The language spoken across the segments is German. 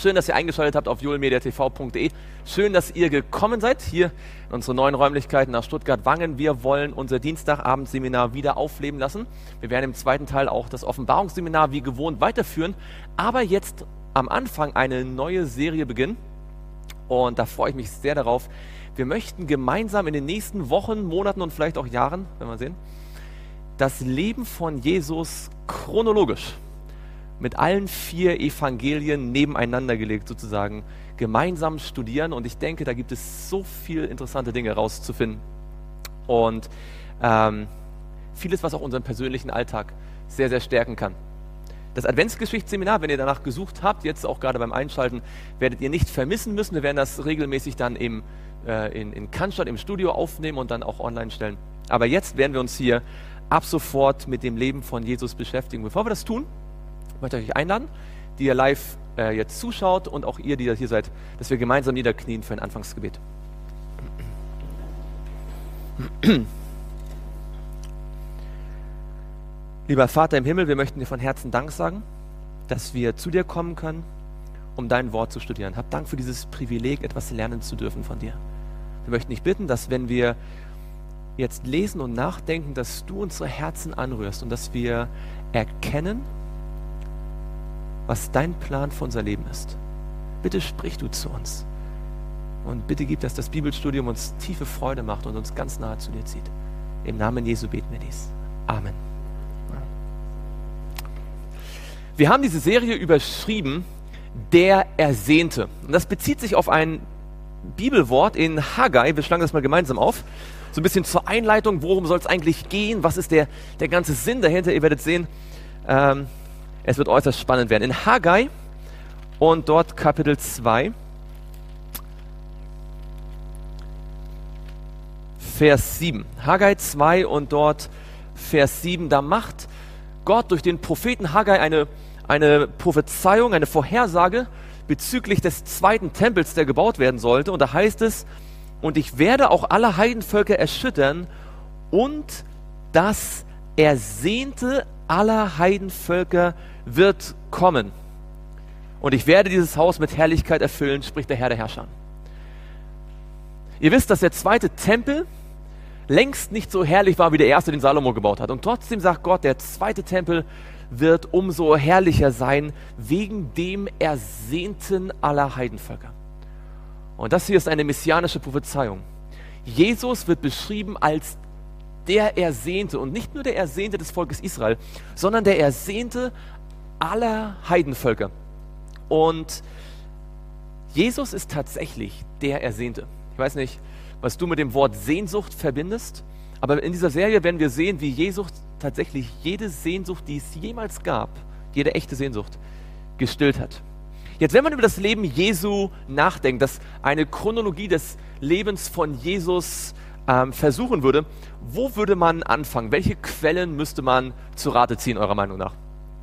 Schön, dass ihr eingeschaltet habt auf joelmediatv.de. Schön, dass ihr gekommen seid hier in unsere neuen Räumlichkeiten nach Stuttgart-Wangen. Wir wollen unser Dienstagabendseminar wieder aufleben lassen. Wir werden im zweiten Teil auch das Offenbarungsseminar wie gewohnt weiterführen, aber jetzt am Anfang eine neue Serie beginnen. Und da freue ich mich sehr darauf. Wir möchten gemeinsam in den nächsten Wochen, Monaten und vielleicht auch Jahren, werden wir sehen, das Leben von Jesus chronologisch mit allen 4 Evangelien nebeneinander gelegt sozusagen gemeinsam studieren. Und ich denke, da gibt es so viele interessante Dinge rauszufinden. Und vieles, was auch unseren persönlichen Alltag sehr, sehr stärken kann. Das Adventsgeschichtsseminar, wenn ihr danach gesucht habt, jetzt auch gerade beim Einschalten, werdet ihr nicht vermissen müssen. Wir werden das regelmäßig dann in Cannstatt im Studio aufnehmen und dann auch online stellen. Aber jetzt werden wir uns hier ab sofort mit dem Leben von Jesus beschäftigen. Bevor wir das tun, möchte ich euch einladen, die ihr live jetzt zuschaut und auch ihr, die hier seid, dass wir gemeinsam niederknien für ein Anfangsgebet. Lieber Vater im Himmel, wir möchten dir von Herzen Dank sagen, dass wir zu dir kommen können, um dein Wort zu studieren. Hab Dank für dieses Privileg, etwas lernen zu dürfen von dir. Wir möchten dich bitten, dass wenn wir jetzt lesen und nachdenken, dass du unsere Herzen anrührst und dass wir erkennen, was dein Plan für unser Leben ist. Bitte sprich du zu uns und bitte gib, dass das Bibelstudium uns tiefe Freude macht und uns ganz nahe zu dir zieht. Im Namen Jesu beten wir dies. Amen. Wir haben diese Serie überschrieben, der Ersehnte. Und das bezieht sich auf ein Bibelwort in Haggai. Wir schlagen das mal gemeinsam auf. So ein bisschen zur Einleitung, worum soll es eigentlich gehen? Was ist der ganze Sinn dahinter? Ihr werdet sehen, es wird äußerst spannend werden. In Haggai und dort Kapitel 2, Vers 7. Haggai 2 und dort Vers 7. Da macht Gott durch den Propheten Haggai eine Prophezeiung, eine Vorhersage bezüglich des zweiten Tempels, der gebaut werden sollte. Und da heißt es, und ich werde auch alle Heidenvölker erschüttern und das Ersehnte aller Heidenvölker wird kommen. Und ich werde dieses Haus mit Herrlichkeit erfüllen, spricht der Herr der Herrscher. Ihr wisst, dass der zweite Tempel längst nicht so herrlich war, wie der erste, den Salomo gebaut hat. Und trotzdem sagt Gott, der zweite Tempel wird umso herrlicher sein, wegen dem Ersehnten aller Heidenvölker. Und das hier ist eine messianische Prophezeiung. Jesus wird beschrieben als der Ersehnte und nicht nur der Ersehnte des Volkes Israel, sondern der Ersehnte aller Heidenvölker. Und Jesus ist tatsächlich der Ersehnte. Ich weiß nicht, was du mit dem Wort Sehnsucht verbindest, aber in dieser Serie werden wir sehen, wie Jesus tatsächlich jede Sehnsucht, die es jemals gab, jede echte Sehnsucht, gestillt hat. Jetzt, wenn man über das Leben Jesu nachdenkt, dass eine Chronologie des Lebens von Jesus versuchen würde, wo würde man anfangen? Welche Quellen müsste man zu Rate ziehen, eurer Meinung nach?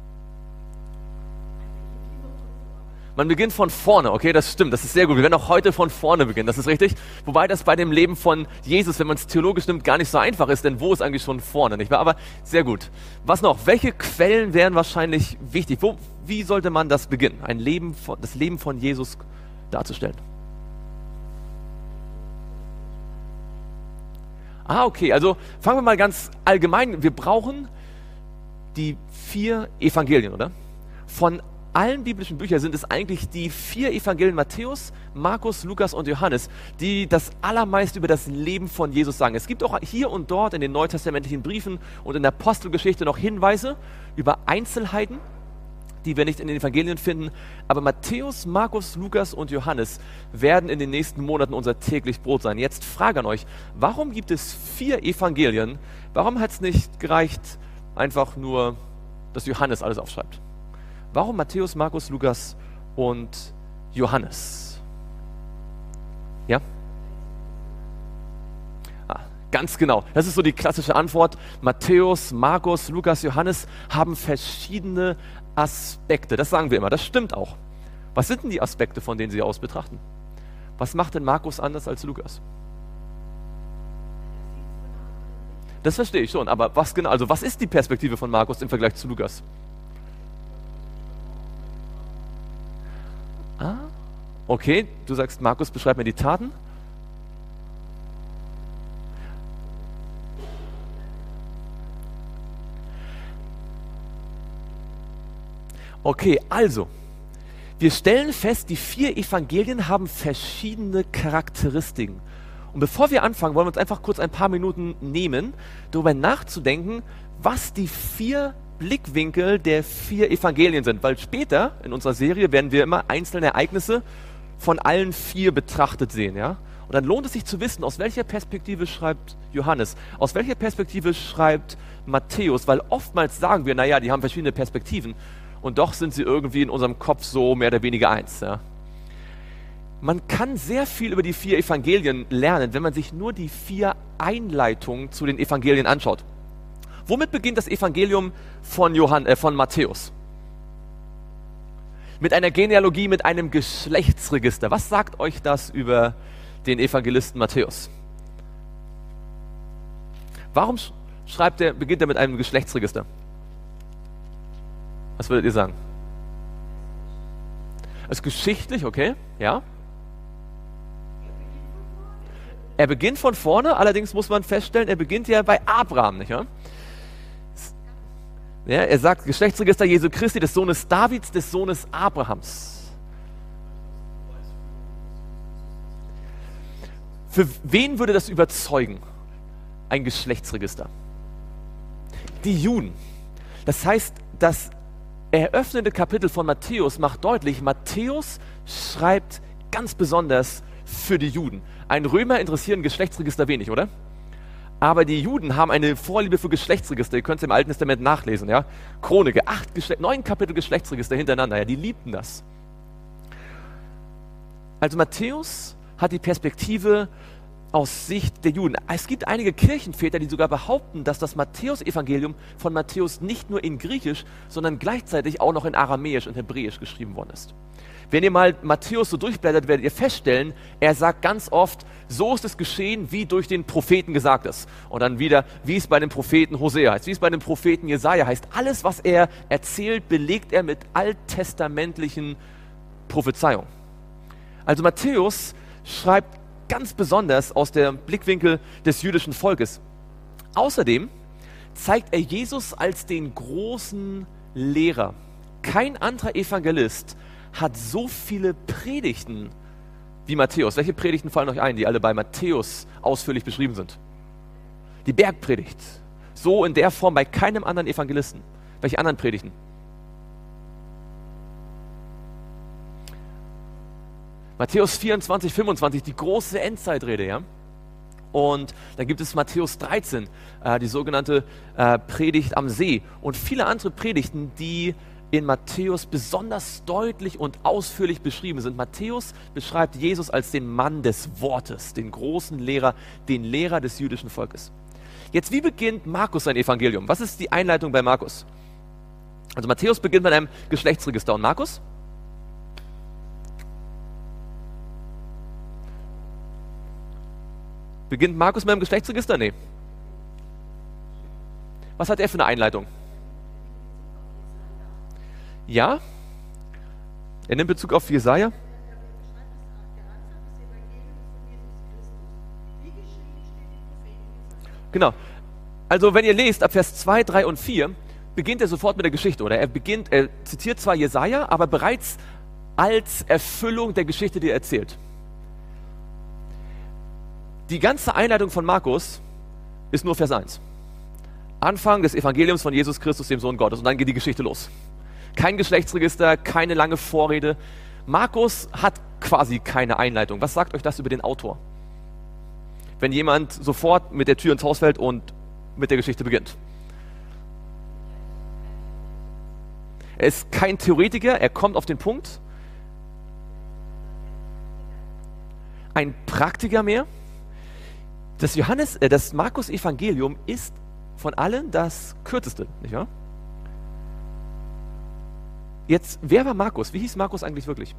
Man beginnt von vorne, okay, das stimmt, das ist sehr gut. Wir werden auch heute von vorne beginnen, das ist richtig. Wobei das bei dem Leben von Jesus, wenn man es theologisch nimmt, gar nicht so einfach ist, denn wo ist eigentlich schon vorne, nicht wahr? Aber sehr gut. Was noch? Welche Quellen wären wahrscheinlich wichtig? Wie sollte man das beginnen, das Leben von Jesus darzustellen? Okay, also fangen wir mal ganz allgemein. Wir brauchen die 4 Evangelien, oder? Von allen biblischen Büchern sind es eigentlich die 4 Evangelien Matthäus, Markus, Lukas und Johannes, die das allermeiste über das Leben von Jesus sagen. Es gibt auch hier und dort in den neutestamentlichen Briefen und in der Apostelgeschichte noch Hinweise über Einzelheiten, die wir nicht in den Evangelien finden. Aber Matthäus, Markus, Lukas und Johannes werden in den nächsten Monaten unser täglich Brot sein. Jetzt Frage an euch, warum gibt es 4 Evangelien? Warum hat es nicht gereicht, einfach nur, dass Johannes alles aufschreibt? Warum Matthäus, Markus, Lukas und Johannes? Ja? Ganz genau. Das ist so die klassische Antwort. Matthäus, Markus, Lukas, Johannes haben verschiedene Aspekte. Das sagen wir immer. Das stimmt auch. Was sind denn die Aspekte, von denen Sie aus betrachten? Was macht denn Markus anders als Lukas? Das verstehe ich schon. Aber was genau? Also was ist die Perspektive von Markus im Vergleich zu Lukas? Ah, okay, du sagst, Markus, beschreib mir die Taten. Okay, also, wir stellen fest, die 4 Evangelien haben verschiedene Charakteristiken. Und bevor wir anfangen, wollen wir uns einfach kurz ein paar Minuten nehmen, darüber nachzudenken, was die 4 Blickwinkel der 4 Evangelien sind. Weil später in unserer Serie werden wir immer einzelne Ereignisse von allen 4 betrachtet sehen. Ja? Und dann lohnt es sich zu wissen, aus welcher Perspektive schreibt Johannes, aus welcher Perspektive schreibt Matthäus, weil oftmals sagen wir, naja, die haben verschiedene Perspektiven. Und doch sind sie irgendwie in unserem Kopf so mehr oder weniger eins. Ja. Man kann sehr viel über die 4 Evangelien lernen, wenn man sich nur die 4 Einleitungen zu den Evangelien anschaut. Womit beginnt das Evangelium von Matthäus? Mit einer Genealogie, mit einem Geschlechtsregister. Was sagt euch das über den Evangelisten Matthäus? Warum beginnt er mit einem Geschlechtsregister? Was würdet ihr sagen? Es ist geschichtlich, okay, ja. Er beginnt von vorne, allerdings muss man feststellen, er beginnt ja bei Abraham, nicht wahr? Ja, er sagt Geschlechtsregister Jesu Christi, des Sohnes Davids, des Sohnes Abrahams. Für wen würde das überzeugen? Ein Geschlechtsregister. Die Juden. Das heißt, das eröffnende Kapitel von Matthäus macht deutlich, Matthäus schreibt ganz besonders für die Juden. Ein Römer interessieren Geschlechtsregister wenig, oder? Aber die Juden haben eine Vorliebe für Geschlechtsregister. Ihr könnt es im Alten Testament nachlesen. Ja? Chronike, 9 Kapitel Geschlechtsregister hintereinander. Ja? Die liebten das. Also Matthäus hat die Perspektive aus Sicht der Juden. Es gibt einige Kirchenväter, die sogar behaupten, dass das Matthäus-Evangelium von Matthäus nicht nur in Griechisch, sondern gleichzeitig auch noch in Aramäisch und Hebräisch geschrieben worden ist. Wenn ihr mal Matthäus so durchblättert, werdet ihr feststellen, er sagt ganz oft, so ist es geschehen, wie durch den Propheten gesagt ist. Und dann wieder, wie es bei dem Propheten Hosea heißt, wie es bei dem Propheten Jesaja heißt. Alles, was er erzählt, belegt er mit alttestamentlichen Prophezeiungen. Also Matthäus schreibt ganz besonders aus dem Blickwinkel des jüdischen Volkes. Außerdem zeigt er Jesus als den großen Lehrer. Kein anderer Evangelist hat so viele Predigten wie Matthäus. Welche Predigten fallen euch ein, die alle bei Matthäus ausführlich beschrieben sind? Die Bergpredigt. So in der Form bei keinem anderen Evangelisten. Welche anderen Predigten? Matthäus 24, 25, die große Endzeitrede, ja. Und dann gibt es Matthäus 13, die sogenannte Predigt am See und viele andere Predigten, die in Matthäus besonders deutlich und ausführlich beschrieben sind. Matthäus beschreibt Jesus als den Mann des Wortes, den großen Lehrer, den Lehrer des jüdischen Volkes. Jetzt, wie beginnt Markus sein Evangelium? Was ist die Einleitung bei Markus? Also Matthäus beginnt mit einem Geschlechtsregister und Markus? Beginnt Markus mit einem Geschlechtsregister? Nee. Was hat er für eine Einleitung? Ja? Er nimmt Bezug auf Jesaja? Genau. Also wenn ihr lest, ab Vers 2, 3 und 4, beginnt er sofort mit der Geschichte, oder? Er zitiert zwar Jesaja, aber bereits als Erfüllung der Geschichte, die er erzählt. Die ganze Einleitung von Markus ist nur Vers 1. Anfang des Evangeliums von Jesus Christus, dem Sohn Gottes. Und dann geht die Geschichte los. Kein Geschlechtsregister, keine lange Vorrede. Markus hat quasi keine Einleitung. Was sagt euch das über den Autor? Wenn jemand sofort mit der Tür ins Haus fällt und mit der Geschichte beginnt. Er ist kein Theoretiker, er kommt auf den Punkt. Ein Praktiker mehr. Das Markus-Evangelium ist von allen das kürzeste, nicht wahr? Jetzt, wer war Markus? Wie hieß Markus eigentlich wirklich?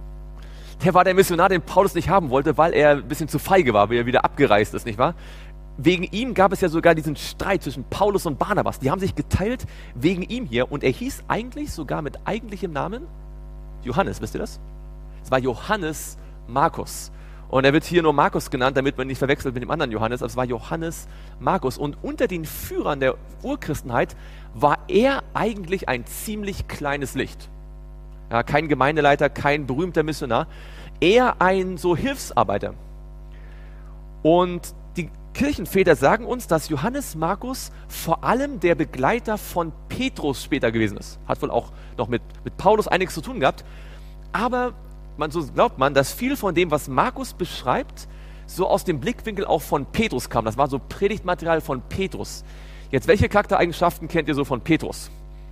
Der war der Missionar, den Paulus nicht haben wollte, weil er ein bisschen zu feige war, weil er wieder abgereist ist, nicht wahr? wegen ihm gab es ja sogar diesen Streit zwischen Paulus und Barnabas. Die haben sich geteilt wegen ihm hier. Und er hieß eigentlich sogar mit eigentlichem Namen Johannes. Wisst ihr das? Es war Johannes Markus. Und er wird hier nur Markus genannt, damit man nicht verwechselt mit dem anderen Johannes. Aber es war Johannes Markus. Und unter den Führern der Urchristenheit war er eigentlich ein ziemlich kleines Licht. Ja, kein Gemeindeleiter, kein berühmter Missionar. Eher ein so Hilfsarbeiter. Und die Kirchenväter sagen uns, dass Johannes Markus vor allem der Begleiter von Petrus später gewesen ist. Hat wohl auch noch mit Paulus einiges zu tun gehabt. Aber so glaubt man, dass viel von dem, was Markus beschreibt, so aus dem Blickwinkel auch von Petrus kam. Das war so Predigtmaterial von Petrus. Jetzt, welche Charaktereigenschaften kennt ihr so von Petrus?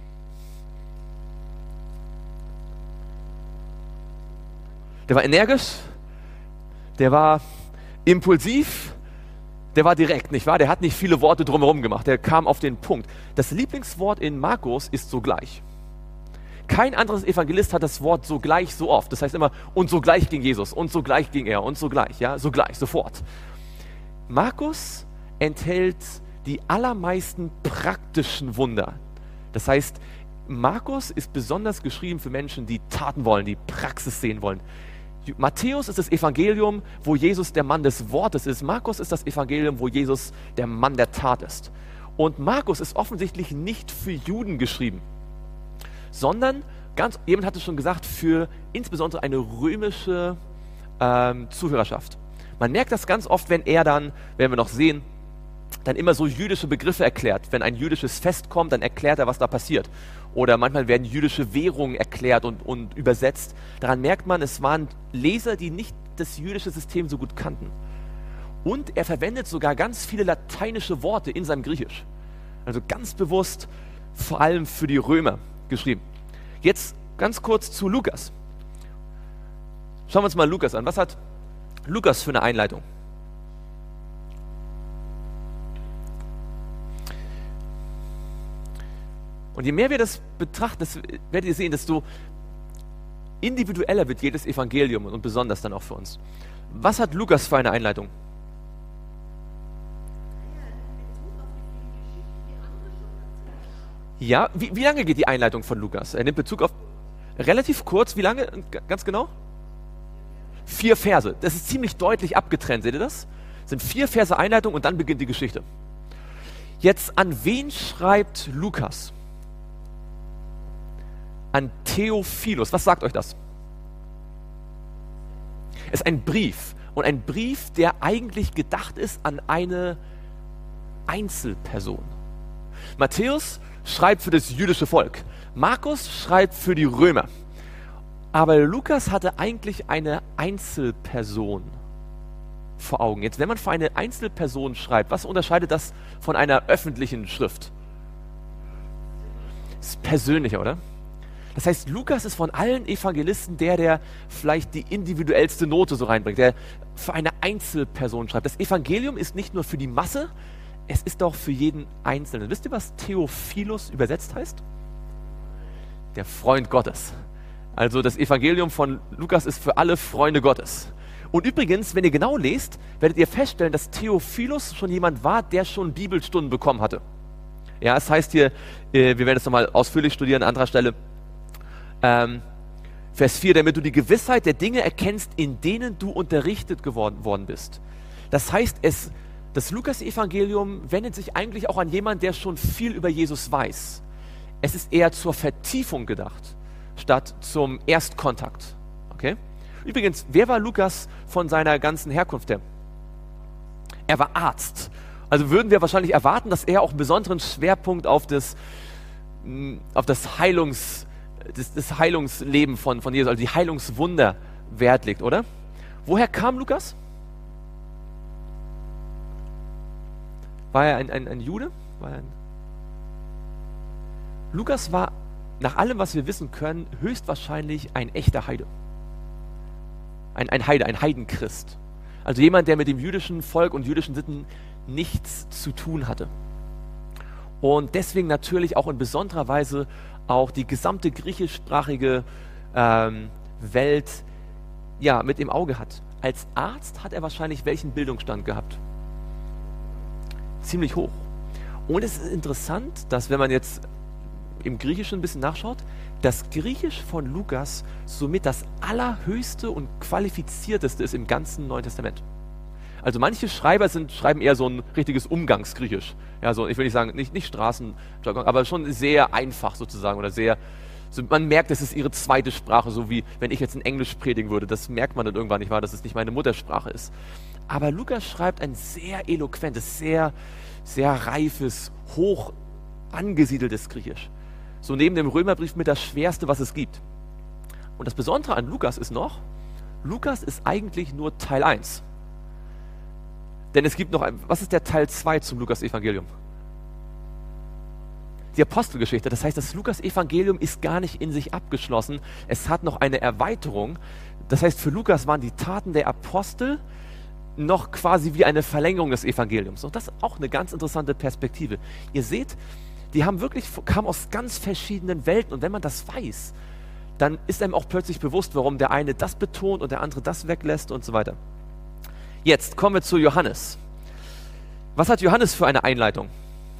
Der war energisch, der war impulsiv, der war direkt, nicht wahr? Der hat nicht viele Worte drumherum gemacht, der kam auf den Punkt. Das Lieblingswort in Markus ist sogleich. Kein anderes Evangelist hat das Wort sogleich so oft. Das heißt immer, und sogleich ging Jesus, und sogleich ging er, und sogleich, ja, sogleich, sofort. Markus enthält die allermeisten praktischen Wunder. Das heißt, Markus ist besonders geschrieben für Menschen, die Taten wollen, die Praxis sehen wollen. Matthäus ist das Evangelium, wo Jesus der Mann des Wortes ist. Markus ist das Evangelium, wo Jesus der Mann der Tat ist. Und Markus ist offensichtlich nicht für Juden geschrieben, sondern, jemand hat es schon gesagt, für insbesondere eine römische Zuhörerschaft. Man merkt das ganz oft, wenn er dann, werden wir noch sehen, dann immer so jüdische Begriffe erklärt. Wenn ein jüdisches Fest kommt, dann erklärt er, was da passiert. Oder manchmal werden jüdische Währungen erklärt und übersetzt. Daran merkt man, es waren Leser, die nicht das jüdische System so gut kannten. Und er verwendet sogar ganz viele lateinische Worte in seinem Griechisch. Also ganz bewusst, vor allem für die Römer geschrieben. Jetzt ganz kurz zu Lukas. Schauen wir uns mal Lukas an. Was hat Lukas für eine Einleitung? Und je mehr wir das betrachten, das werdet ihr sehen, desto individueller wird jedes Evangelium und besonders dann auch für uns. Was hat Lukas für eine Einleitung? Ja, wie lange geht die Einleitung von Lukas? Er nimmt Bezug auf relativ kurz. Wie lange? Ganz genau? 4 Verse. Das ist ziemlich deutlich abgetrennt. Seht ihr das? Das sind 4 Verse Einleitung und dann beginnt die Geschichte. Jetzt, an wen schreibt Lukas? An Theophilus. Was sagt euch das? Es ist ein Brief. Und ein Brief, der eigentlich gedacht ist an eine Einzelperson. Matthäus schreibt für das jüdische Volk. Markus schreibt für die Römer. Aber Lukas hatte eigentlich eine Einzelperson vor Augen. Jetzt, wenn man für eine Einzelperson schreibt, was unterscheidet das von einer öffentlichen Schrift? Das ist persönlicher, oder? Das heißt, Lukas ist von allen Evangelisten der vielleicht die individuellste Note so reinbringt, der für eine Einzelperson schreibt. Das Evangelium ist nicht nur für die Masse, es ist auch für jeden Einzelnen. Wisst ihr, was Theophilus übersetzt heißt? Der Freund Gottes. Also das Evangelium von Lukas ist für alle Freunde Gottes. Und übrigens, wenn ihr genau lest, werdet ihr feststellen, dass Theophilus schon jemand war, der schon Bibelstunden bekommen hatte. Ja, es heißt hier, wir werden es nochmal ausführlich studieren an anderer Stelle, Vers 4, damit du die Gewissheit der Dinge erkennst, in denen du unterrichtet worden bist. Das heißt, das Lukas-Evangelium wendet sich eigentlich auch an jemanden, der schon viel über Jesus weiß. Es ist eher zur Vertiefung gedacht, statt zum Erstkontakt. Okay? Übrigens, wer war Lukas von seiner ganzen Herkunft her? Er war Arzt. Also würden wir wahrscheinlich erwarten, dass er auch einen besonderen Schwerpunkt auf das Heilungsleben von Jesus, also die Heilungswunder Wert legt, oder? Woher kam Lukas? War er ein Jude? Lukas war, nach allem, was wir wissen können, höchstwahrscheinlich ein echter Heide. Ein Heidenchrist. Also jemand, der mit dem jüdischen Volk und jüdischen Sitten nichts zu tun hatte. Und deswegen natürlich auch in besonderer Weise auch die gesamte griechischsprachige Welt mit im Auge hat. Als Arzt hat er wahrscheinlich welchen Bildungsstand gehabt? ziemlich hoch. Und es ist interessant, dass wenn man jetzt im Griechischen ein bisschen nachschaut, das Griechisch von Lukas somit das allerhöchste und qualifizierteste ist im ganzen Neuen Testament. Also manche Schreiber schreiben eher so ein richtiges Umgangsgriechisch. Ja, so, ich will nicht sagen, nicht Straßenjargon, aber schon sehr einfach sozusagen oder sehr, so, man merkt, es ist ihre zweite Sprache, so wie wenn ich jetzt in Englisch predigen würde. Das merkt man dann irgendwann nicht wahr, dass es nicht meine Muttersprache ist. Aber Lukas schreibt ein sehr eloquentes, sehr, sehr reifes, hoch angesiedeltes Griechisch. So neben dem Römerbrief mit das Schwerste, was es gibt. Und das Besondere an Lukas ist noch, Lukas ist eigentlich nur Teil 1. Denn es gibt noch was ist der Teil 2 zum Lukas-Evangelium? Die Apostelgeschichte. Das heißt, das Lukas-Evangelium ist gar nicht in sich abgeschlossen. Es hat noch eine Erweiterung. Das heißt, für Lukas waren die Taten der Apostel noch quasi wie eine Verlängerung des Evangeliums. Und das ist auch eine ganz interessante Perspektive. Ihr seht, die kamen aus ganz verschiedenen Welten. Und wenn man das weiß, dann ist einem auch plötzlich bewusst, warum der eine das betont und der andere das weglässt und so weiter. Jetzt kommen wir zu Johannes. Was hat Johannes für eine Einleitung?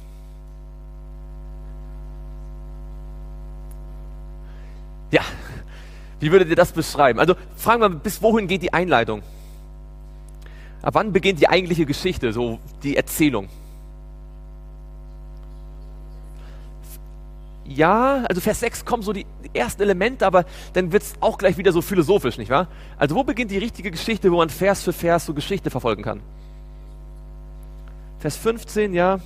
Ja, wie würdet ihr das beschreiben? Also fragen wir, bis wohin geht die Einleitung? Ab wann beginnt die eigentliche Geschichte, so die Erzählung? Ja, also Vers 6 kommen so die ersten Elemente, aber dann wird es auch gleich wieder so philosophisch, nicht wahr? Also wo beginnt die richtige Geschichte, wo man Vers für Vers so Geschichte verfolgen kann? Vers 15, ja.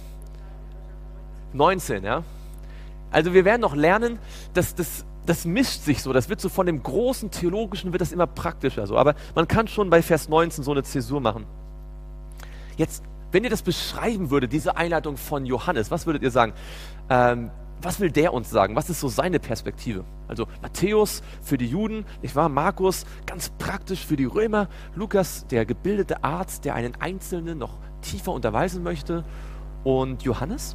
19, ja. Also wir werden noch lernen, dass das mischt sich so, das wird so von dem großen Theologischen wird das immer praktischer so, aber man kann schon bei Vers 19 so eine Zäsur machen. Jetzt, wenn ihr das beschreiben würdet, diese Einleitung von Johannes, was würdet ihr sagen? Was will der uns sagen? Was ist so seine Perspektive? Also Matthäus für die Juden, nicht wahr? Markus ganz praktisch für die Römer, Lukas der gebildete Arzt, der einen Einzelnen noch tiefer unterweisen möchte und Johannes?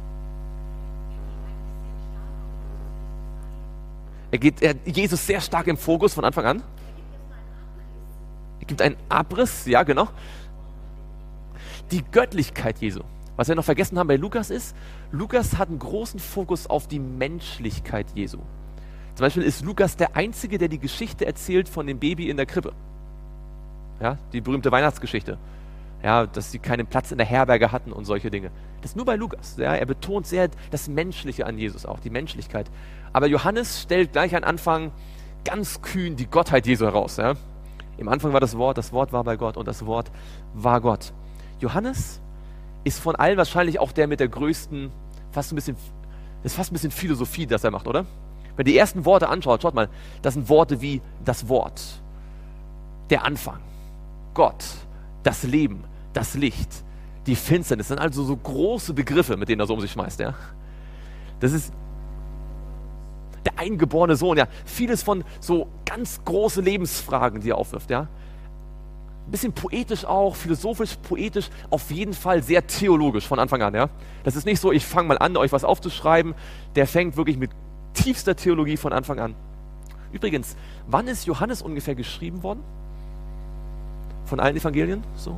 Er Jesus sehr stark im Fokus von Anfang an. Er gibt einen Abriss, ja genau. Die Göttlichkeit Jesu. Was wir noch vergessen haben bei Lukas ist, Lukas hat einen großen Fokus auf die Menschlichkeit Jesu. Zum Beispiel ist Lukas der Einzige, der die Geschichte erzählt von dem Baby in der Krippe. Ja, die berühmte Weihnachtsgeschichte. Ja, dass sie keinen Platz in der Herberge hatten und solche Dinge. Das ist nur bei Lukas. Ja, er betont sehr das Menschliche an Jesus auch, die Menschlichkeit. Aber Johannes stellt gleich am Anfang ganz kühn die Gottheit Jesu heraus. Ja. Im Anfang war das Wort war bei Gott und das Wort war Gott. Johannes ist von allen wahrscheinlich auch der mit der größten, fast ein bisschen Philosophie, das er macht, oder? Wenn ihr die ersten Worte anschaut, schaut mal, das sind Worte wie das Wort, der Anfang, Gott, das Leben, das Licht, die Finsternis. Das sind also so große Begriffe, mit denen er so um sich schmeißt, ja. Das ist der eingeborene Sohn, ja. Vieles von so ganz große Lebensfragen, die er aufwirft, ja. Ein bisschen poetisch auch, philosophisch, poetisch, auf jeden Fall sehr theologisch von Anfang an, ja. Das ist nicht so, ich fange mal an, euch was aufzuschreiben. Der fängt wirklich mit tiefster Theologie von Anfang an. Übrigens, wann ist Johannes ungefähr geschrieben worden? Von allen Evangelien? So.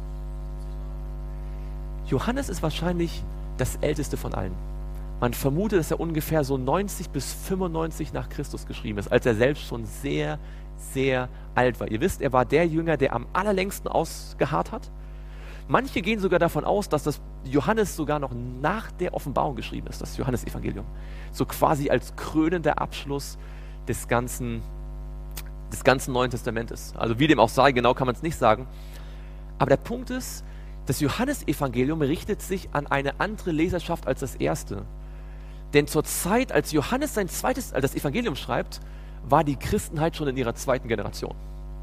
Johannes ist wahrscheinlich das älteste von allen. Man vermutet, dass er ungefähr so 90 bis 95 nach Christus geschrieben ist, als er selbst schon sehr, sehr alt war. Ihr wisst, er war der Jünger, der am allerlängsten ausgeharrt hat. Manche gehen sogar davon aus, dass das Johannes sogar noch nach der Offenbarung geschrieben ist, das Johannesevangelium. So quasi als krönender Abschluss des ganzen Neuen Testamentes. Also wie dem auch sei, genau kann man es nicht sagen. Aber der Punkt ist, das Johannesevangelium richtet sich an eine andere Leserschaft als das erste. Denn zur Zeit, als Johannes das Evangelium schreibt, war die Christenheit schon in ihrer zweiten Generation.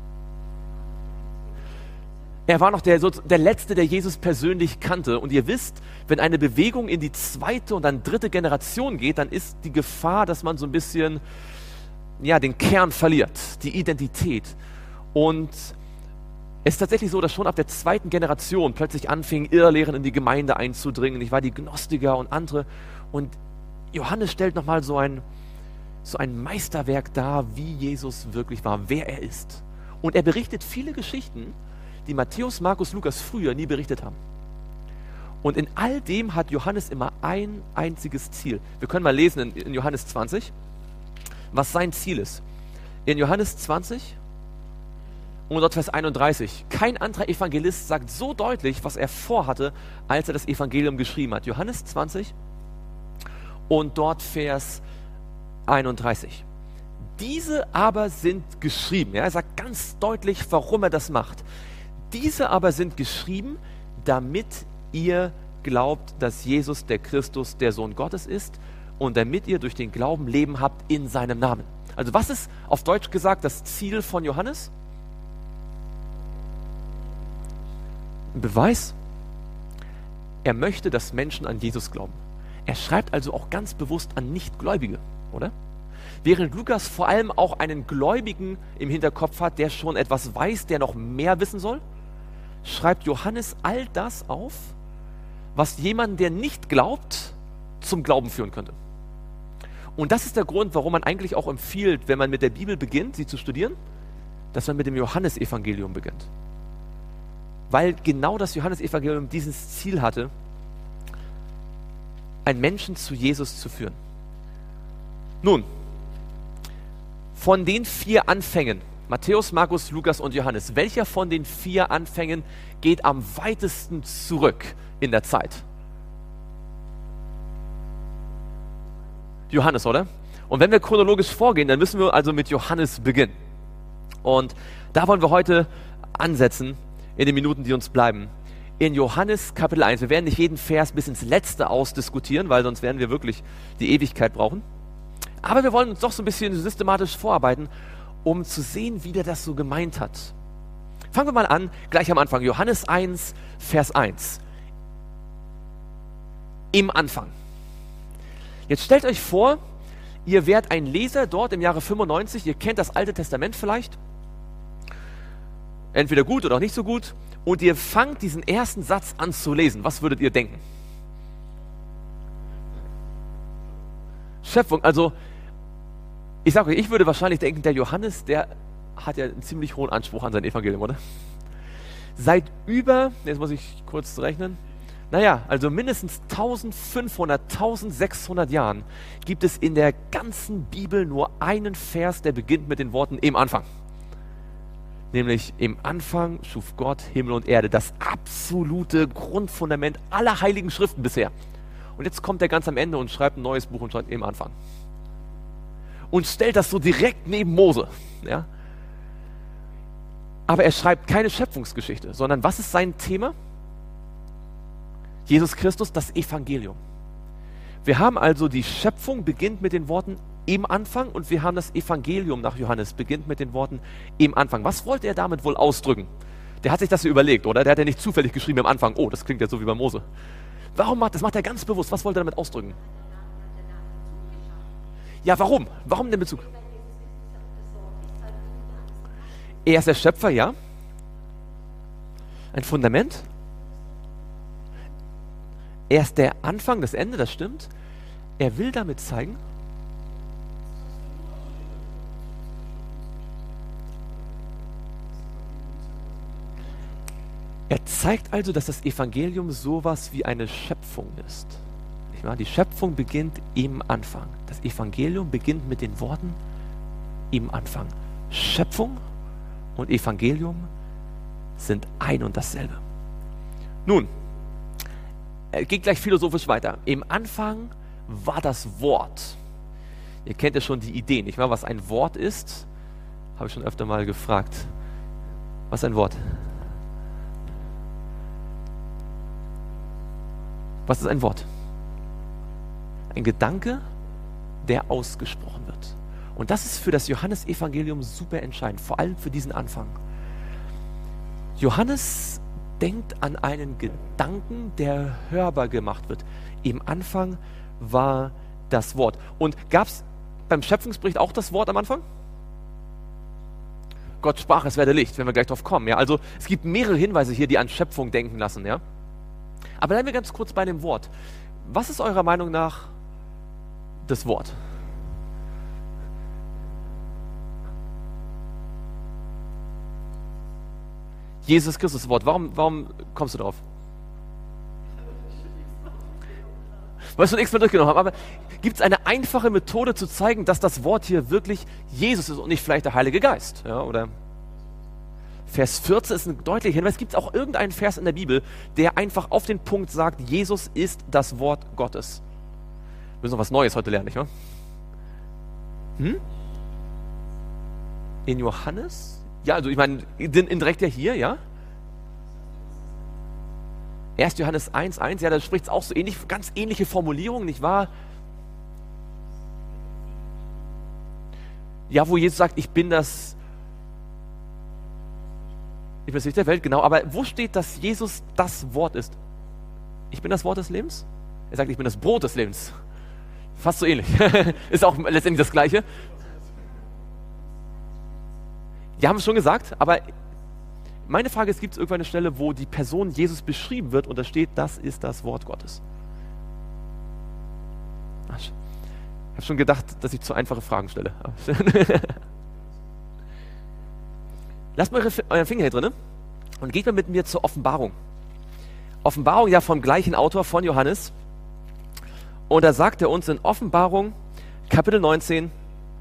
Er war noch der Letzte, der Jesus persönlich kannte. Und ihr wisst, wenn eine Bewegung in die zweite und dann dritte Generation geht, dann ist die Gefahr, dass man so ein bisschen den Kern verliert, die Identität. Und es ist tatsächlich so, dass schon ab der zweiten Generation plötzlich anfingen, Irrlehren in die Gemeinde einzudringen. Ich war die Gnostiker und andere. Und Johannes stellt nochmal so ein Meisterwerk dar, wie Jesus wirklich war, wer er ist. Und er berichtet viele Geschichten, die Matthäus, Markus, Lukas früher nie berichtet haben. Und in all dem hat Johannes immer ein einziges Ziel. Wir können mal lesen in Johannes 20, was sein Ziel ist. In Johannes 20 und dort Vers 31. Kein anderer Evangelist sagt so deutlich, was er vorhatte, als er das Evangelium geschrieben hat. Johannes 20 und dort Vers 31. Diese aber sind geschrieben. Ja, er sagt ganz deutlich, warum er das macht. Diese aber sind geschrieben, damit ihr glaubt, dass Jesus der Christus, der Sohn Gottes ist, und damit ihr durch den Glauben Leben habt in seinem Namen. Also was ist auf Deutsch gesagt das Ziel von Johannes? Ein Beweis. Er möchte, dass Menschen an Jesus glauben. Er schreibt also auch ganz bewusst an Nichtgläubige, oder? Während Lukas vor allem auch einen Gläubigen im Hinterkopf hat, der schon etwas weiß, der noch mehr wissen soll, schreibt Johannes all das auf, was jemanden, der nicht glaubt, zum Glauben führen könnte. Und das ist der Grund, warum man eigentlich auch empfiehlt, wenn man mit der Bibel beginnt, sie zu studieren, dass man mit dem Johannesevangelium beginnt. Weil genau das Johannesevangelium dieses Ziel hatte, einen Menschen zu Jesus zu führen. Nun, von den 4 Anfängen, Matthäus, Markus, Lukas und Johannes, welcher von den 4 Anfängen geht am weitesten zurück in der Zeit? Johannes, oder? Und wenn wir chronologisch vorgehen, dann müssen wir also mit Johannes beginnen. Und da wollen wir heute ansetzen, in den Minuten, die uns bleiben. In Johannes Kapitel 1. Wir werden nicht jeden Vers bis ins Letzte ausdiskutieren, weil sonst werden wir wirklich die Ewigkeit brauchen. Aber wir wollen uns doch so ein bisschen systematisch vorarbeiten, um zu sehen, wie der das so gemeint hat. Fangen wir mal an, gleich am Anfang. Johannes 1, Vers 1. Im Anfang. Jetzt stellt euch vor, ihr wärt ein Leser dort im Jahre 95, ihr kennt das Alte Testament vielleicht, entweder gut oder auch nicht so gut, und ihr fangt diesen ersten Satz an zu lesen. Was würdet ihr denken? Schöpfung, also ich sage euch, ich würde wahrscheinlich denken, der Johannes, der hat ja einen ziemlich hohen Anspruch an sein Evangelium, oder? Seit über, jetzt muss ich kurz rechnen, also mindestens 1500, 1600 Jahren gibt es in der ganzen Bibel nur einen Vers, der beginnt mit den Worten im Anfang. Nämlich im Anfang schuf Gott Himmel und Erde, das absolute Grundfundament aller heiligen Schriften bisher. Und jetzt kommt er ganz am Ende und schreibt ein neues Buch und schreibt im Anfang. Und stellt das so direkt neben Mose. Ja? Aber er schreibt keine Schöpfungsgeschichte, sondern was ist sein Thema? Jesus Christus, das Evangelium. Wir haben also die Schöpfung beginnt mit den Worten im Anfang und wir haben das Evangelium nach Johannes beginnt mit den Worten im Anfang. Was wollte er damit wohl ausdrücken? Der hat sich das überlegt, oder? Der hat ja nicht zufällig geschrieben im Anfang, oh, das klingt ja so wie bei Mose. Das macht er ganz bewusst. Was wollte er damit ausdrücken? Ja, warum? Warum den Bezug? Er ist der Schöpfer, ja. Ein Fundament. Er ist der Anfang, das Ende, das stimmt. Er will damit zeigen, er zeigt also, dass das Evangelium sowas wie eine Schöpfung ist. Nicht wahr? Die Schöpfung beginnt im Anfang. Das Evangelium beginnt mit den Worten im Anfang. Schöpfung und Evangelium sind ein und dasselbe. Nun, er geht gleich philosophisch weiter. Im Anfang war das Wort. Ihr kennt ja schon die Idee, nicht wahr? Was ein Wort ist, habe ich schon öfter mal gefragt. Was ist ein Wort? Was ist ein Wort? Ein Gedanke, der ausgesprochen wird. Und das ist für das Johannesevangelium super entscheidend, vor allem für diesen Anfang. Johannes denkt an einen Gedanken, der hörbar gemacht wird. Im Anfang war das Wort. Und gab es beim Schöpfungsbericht auch das Wort am Anfang? Gott sprach, es werde Licht, wenn wir gleich drauf kommen. Ja? Also es gibt mehrere Hinweise hier, die an Schöpfung denken lassen. Ja? Aber bleiben wir ganz kurz bei dem Wort. Was ist eurer Meinung nach das Wort? Jesus Christus Wort. Warum kommst du drauf? weil wir schon x-mal durchgenommen haben. Aber gibt es eine einfache Methode zu zeigen, dass das Wort hier wirklich Jesus ist und nicht vielleicht der Heilige Geist? Ja, oder Vers 14 ist ein deutlicher Hinweis. Gibt es auch irgendeinen Vers in der Bibel, der einfach auf den Punkt sagt, Jesus ist das Wort Gottes? Wir müssen noch was Neues heute lernen, nicht wahr? In Johannes? Ja, also ich meine, direkt ja hier, ja? 1. Johannes 1,1, ja, da spricht es auch so ähnlich, ganz ähnliche Formulierungen, nicht wahr? Ja, wo Jesus sagt, ich bin das Licht der Welt, genau, aber wo steht, dass Jesus das Wort ist? Ich bin das Wort des Lebens? Er sagt, ich bin das Brot des Lebens. Fast so ähnlich. Ist auch letztendlich das Gleiche. Ja, haben wir schon gesagt, aber meine Frage ist, gibt es irgendwann eine Stelle, wo die Person Jesus beschrieben wird und da steht, das ist das Wort Gottes? Ich habe schon gedacht, dass ich zu einfache Fragen stelle. Lasst mal euren Finger hier drin und geht mal mit mir zur Offenbarung. Offenbarung ja vom gleichen Autor, von Johannes. Und da sagt er uns in Offenbarung, Kapitel 19,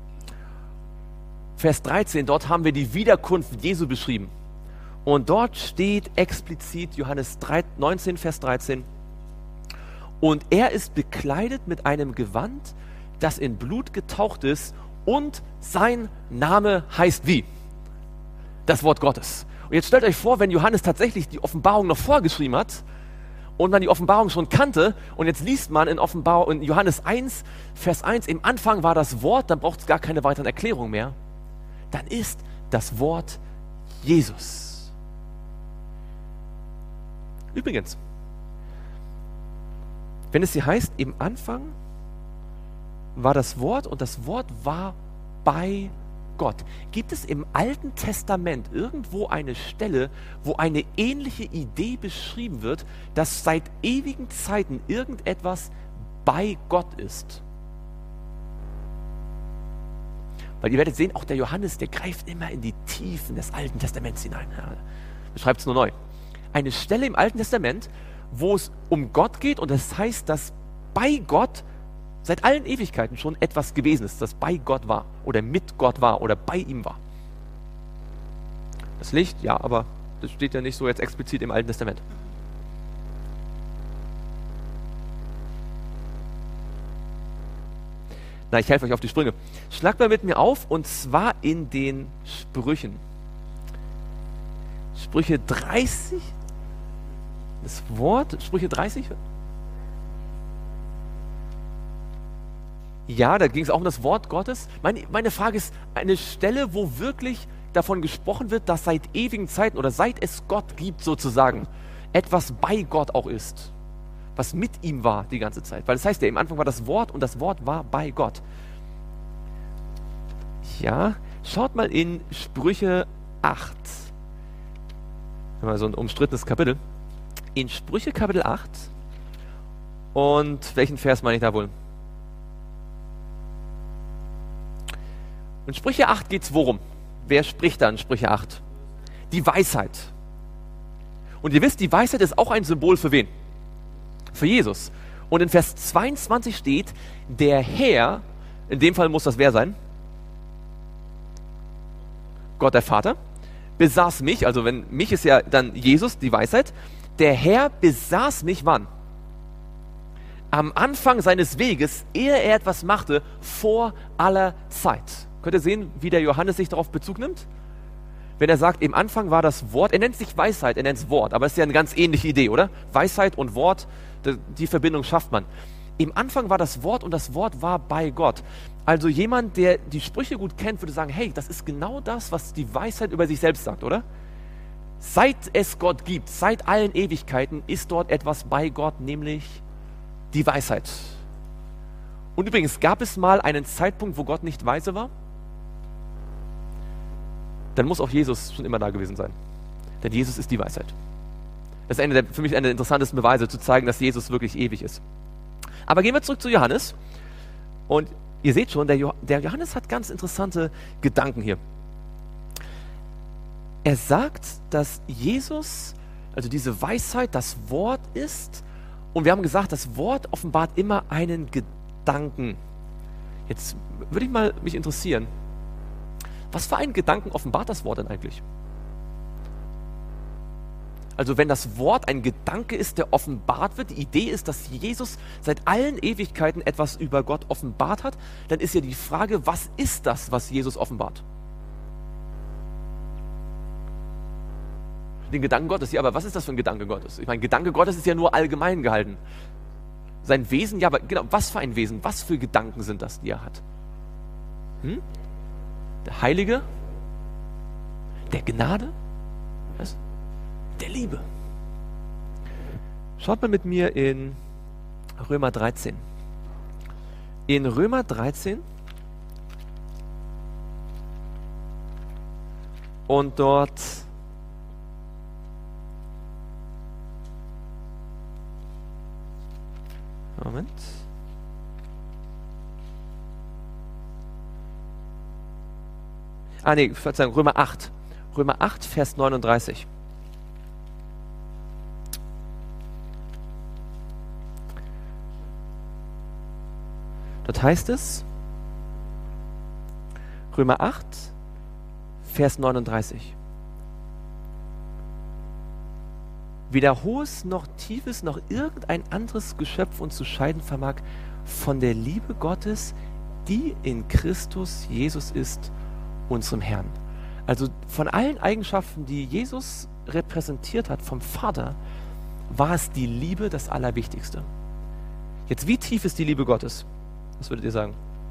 Vers 13, dort haben wir die Wiederkunft Jesu beschrieben. Und dort steht explizit Johannes 19, Vers 13. Und er ist bekleidet mit einem Gewand, das in Blut getaucht ist, und sein Name heißt wie? Das Wort Gottes. Und jetzt stellt euch vor, wenn Johannes tatsächlich die Offenbarung noch vorgeschrieben hat und man die Offenbarung schon kannte und jetzt liest man in Johannes 1, Vers 1, im Anfang war das Wort, dann braucht es gar keine weiteren Erklärungen mehr. Dann ist das Wort Jesus. Übrigens, wenn es hier heißt, im Anfang war das Wort und das Wort war bei Gott. Gibt es im Alten Testament irgendwo eine Stelle, wo eine ähnliche Idee beschrieben wird, dass seit ewigen Zeiten irgendetwas bei Gott ist? Weil ihr werdet sehen, auch der Johannes, der greift immer in die Tiefen des Alten Testaments hinein. Ja, beschreibt es nur neu. Eine Stelle im Alten Testament, wo es um Gott geht und das heißt, dass bei Gott seit allen Ewigkeiten schon etwas gewesen ist, das bei Gott war oder mit Gott war oder bei ihm war. Das Licht, ja, aber das steht ja nicht so jetzt explizit im Alten Testament. Na, ich helfe euch auf die Sprünge. Schlagt mal mit mir auf und zwar in den Sprüchen. Sprüche 30. Das Wort, Sprüche 30. Ja, da ging es auch um das Wort Gottes. Meine Frage ist, eine Stelle, wo wirklich davon gesprochen wird, dass seit ewigen Zeiten oder seit es Gott gibt sozusagen, etwas bei Gott auch ist, was mit ihm war die ganze Zeit. Weil das heißt ja, im Anfang war das Wort und das Wort war bei Gott. Ja, schaut mal in Sprüche 8. Mal so ein umstrittenes Kapitel. In Sprüche Kapitel 8. Und welchen Vers meine ich da wohl? In Sprüche 8 geht es worum? Wer spricht da in Sprüche 8? Die Weisheit. Und ihr wisst, die Weisheit ist auch ein Symbol für wen? Für Jesus. Und in Vers 22 steht, der Herr, in dem Fall muss das wer sein? Gott der Vater, besaß mich, also wenn mich ist ja dann Jesus, die Weisheit, der Herr besaß mich wann? Am Anfang seines Weges, ehe er etwas machte, vor aller Zeit. Könnt ihr sehen, wie der Johannes sich darauf Bezug nimmt? Wenn er sagt, im Anfang war das Wort, er nennt es nicht Weisheit, er nennt es Wort, aber es ist ja eine ganz ähnliche Idee, oder? Weisheit und Wort, die Verbindung schafft man. Im Anfang war das Wort und das Wort war bei Gott. Also jemand, der die Sprüche gut kennt, würde sagen, hey, das ist genau das, was die Weisheit über sich selbst sagt, oder? Seit es Gott gibt, seit allen Ewigkeiten ist dort etwas bei Gott, nämlich die Weisheit. Und übrigens, gab es mal einen Zeitpunkt, wo Gott nicht weise war? Dann muss auch Jesus schon immer da gewesen sein. Denn Jesus ist die Weisheit. Das ist für mich eine der interessantesten Beweise, zu zeigen, dass Jesus wirklich ewig ist. Aber gehen wir zurück zu Johannes. Und ihr seht schon, der Johannes hat ganz interessante Gedanken hier. Er sagt, dass Jesus, also diese Weisheit, das Wort ist Und wir haben gesagt, das Wort offenbart immer einen Gedanken. Jetzt würde ich mal mich interessieren, was für einen Gedanken offenbart das Wort denn eigentlich? Also wenn das Wort ein Gedanke ist, der offenbart wird, die Idee ist, dass Jesus seit allen Ewigkeiten etwas über Gott offenbart hat, dann ist ja die Frage, was ist das, was Jesus offenbart? Den Gedanken Gottes, ja, aber was ist das für ein Gedanke Gottes? Ich meine, Gedanke Gottes ist ja nur allgemein gehalten. Sein Wesen, ja, aber genau, was für ein Wesen, was für Gedanken sind das, die er hat? Der Heilige, der Gnade, was? Der Liebe. Schaut mal mit mir in Römer 13. In Römer 13 und dort Moment. Verzeihung, Römer 8. Römer 8, Vers 39. Dort heißt es, Römer 8, Vers 39. Weder Hohes noch Tiefes noch irgendein anderes Geschöpf uns zu scheiden vermag von der Liebe Gottes, die in Christus Jesus ist, unserem Herrn. Also von allen Eigenschaften, die Jesus repräsentiert hat vom Vater, war es die Liebe das Allerwichtigste. Jetzt, wie tief ist die Liebe Gottes? Was würdet ihr sagen?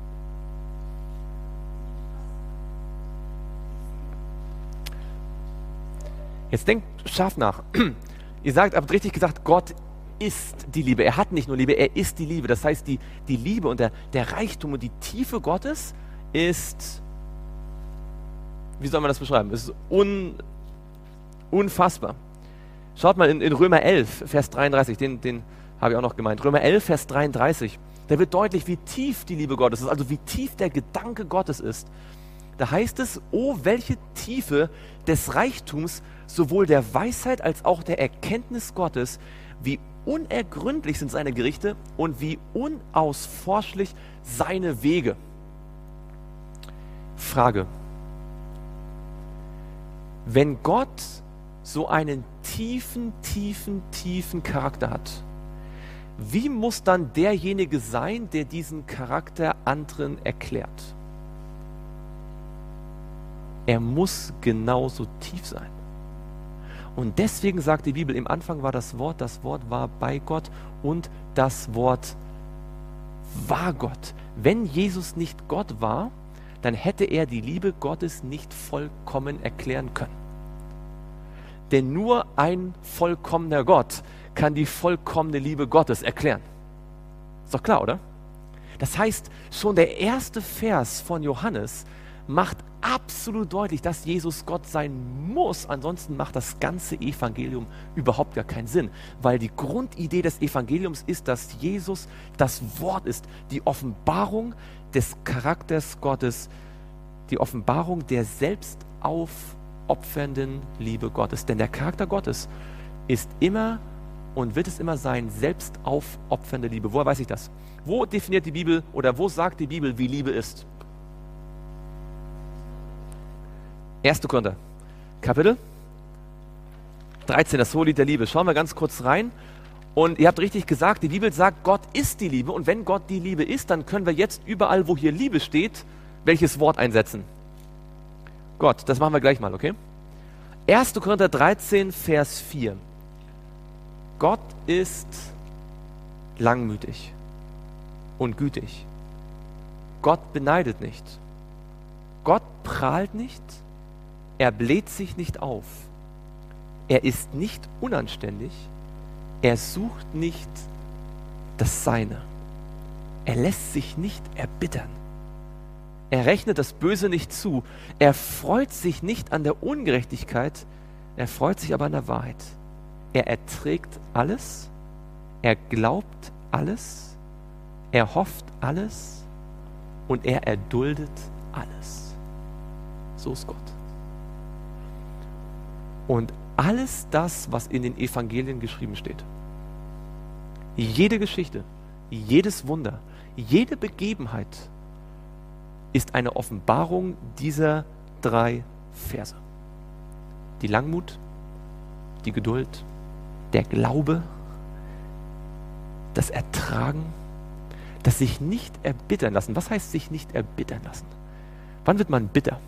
Jetzt denkt scharf nach. Ihr habt richtig gesagt, Gott ist die Liebe. Er hat nicht nur Liebe, er ist die Liebe. Das heißt, die Liebe und der Reichtum und die Tiefe Gottes ist, wie soll man das beschreiben? Es ist unfassbar. Schaut mal in Römer 11, Vers 33, den habe ich auch noch gemeint. Römer 11, Vers 33. Da wird deutlich, wie tief die Liebe Gottes ist, also wie tief der Gedanke Gottes ist. Da heißt es, oh, welche Tiefe des Reichtums sowohl der Weisheit als auch der Erkenntnis Gottes, wie unergründlich sind seine Gerichte und wie unausforschlich seine Wege. Frage: Wenn Gott so einen tiefen Charakter hat, wie muss dann derjenige sein, der diesen Charakter anderen erklärt? Er muss genauso tief sein. Und deswegen sagt die Bibel, im Anfang war das Wort war bei Gott und das Wort war Gott. Wenn Jesus nicht Gott war, dann hätte er die Liebe Gottes nicht vollkommen erklären können. Denn nur ein vollkommener Gott kann die vollkommene Liebe Gottes erklären. Ist doch klar, oder? Das heißt, schon der erste Vers von Johannes macht absolut deutlich, dass Jesus Gott sein muss. Ansonsten macht das ganze Evangelium überhaupt gar keinen Sinn. Weil die Grundidee des Evangeliums ist, dass Jesus das Wort ist. Die Offenbarung des Charakters Gottes. Die Offenbarung der selbst aufopfernden Liebe Gottes. Denn der Charakter Gottes ist immer und wird es immer sein, selbst aufopfernde Liebe. Woher weiß ich das? Wo definiert die Bibel oder wo sagt die Bibel, wie Liebe ist? 1. Korinther, Kapitel 13, das Hohelied der Liebe. Schauen wir ganz kurz rein. Und ihr habt richtig gesagt, die Bibel sagt, Gott ist die Liebe. Und wenn Gott die Liebe ist, dann können wir jetzt überall, wo hier Liebe steht, welches Wort einsetzen? Gott. Das machen wir gleich mal, okay? 1. Korinther 13, Vers 4. Gott ist langmütig und gütig. Gott beneidet nicht. Gott prahlt nicht. Er bläht sich nicht auf. Er ist nicht unanständig. Er sucht nicht das Seine. Er lässt sich nicht erbittern. Er rechnet das Böse nicht zu. Er freut sich nicht an der Ungerechtigkeit. Er freut sich aber an der Wahrheit. Er erträgt alles. Er glaubt alles. Er hofft alles. Und er erduldet alles. So ist Gott. Und alles das, was in den Evangelien geschrieben steht, Jede Geschichte, jedes Wunder, jede Begebenheit ist eine Offenbarung dieser 3 Verse. Die Langmut, die Geduld, der Glaube, das Ertragen, das sich nicht erbittern lassen. Was heißt sich nicht erbittern lassen? Wann wird man bitter?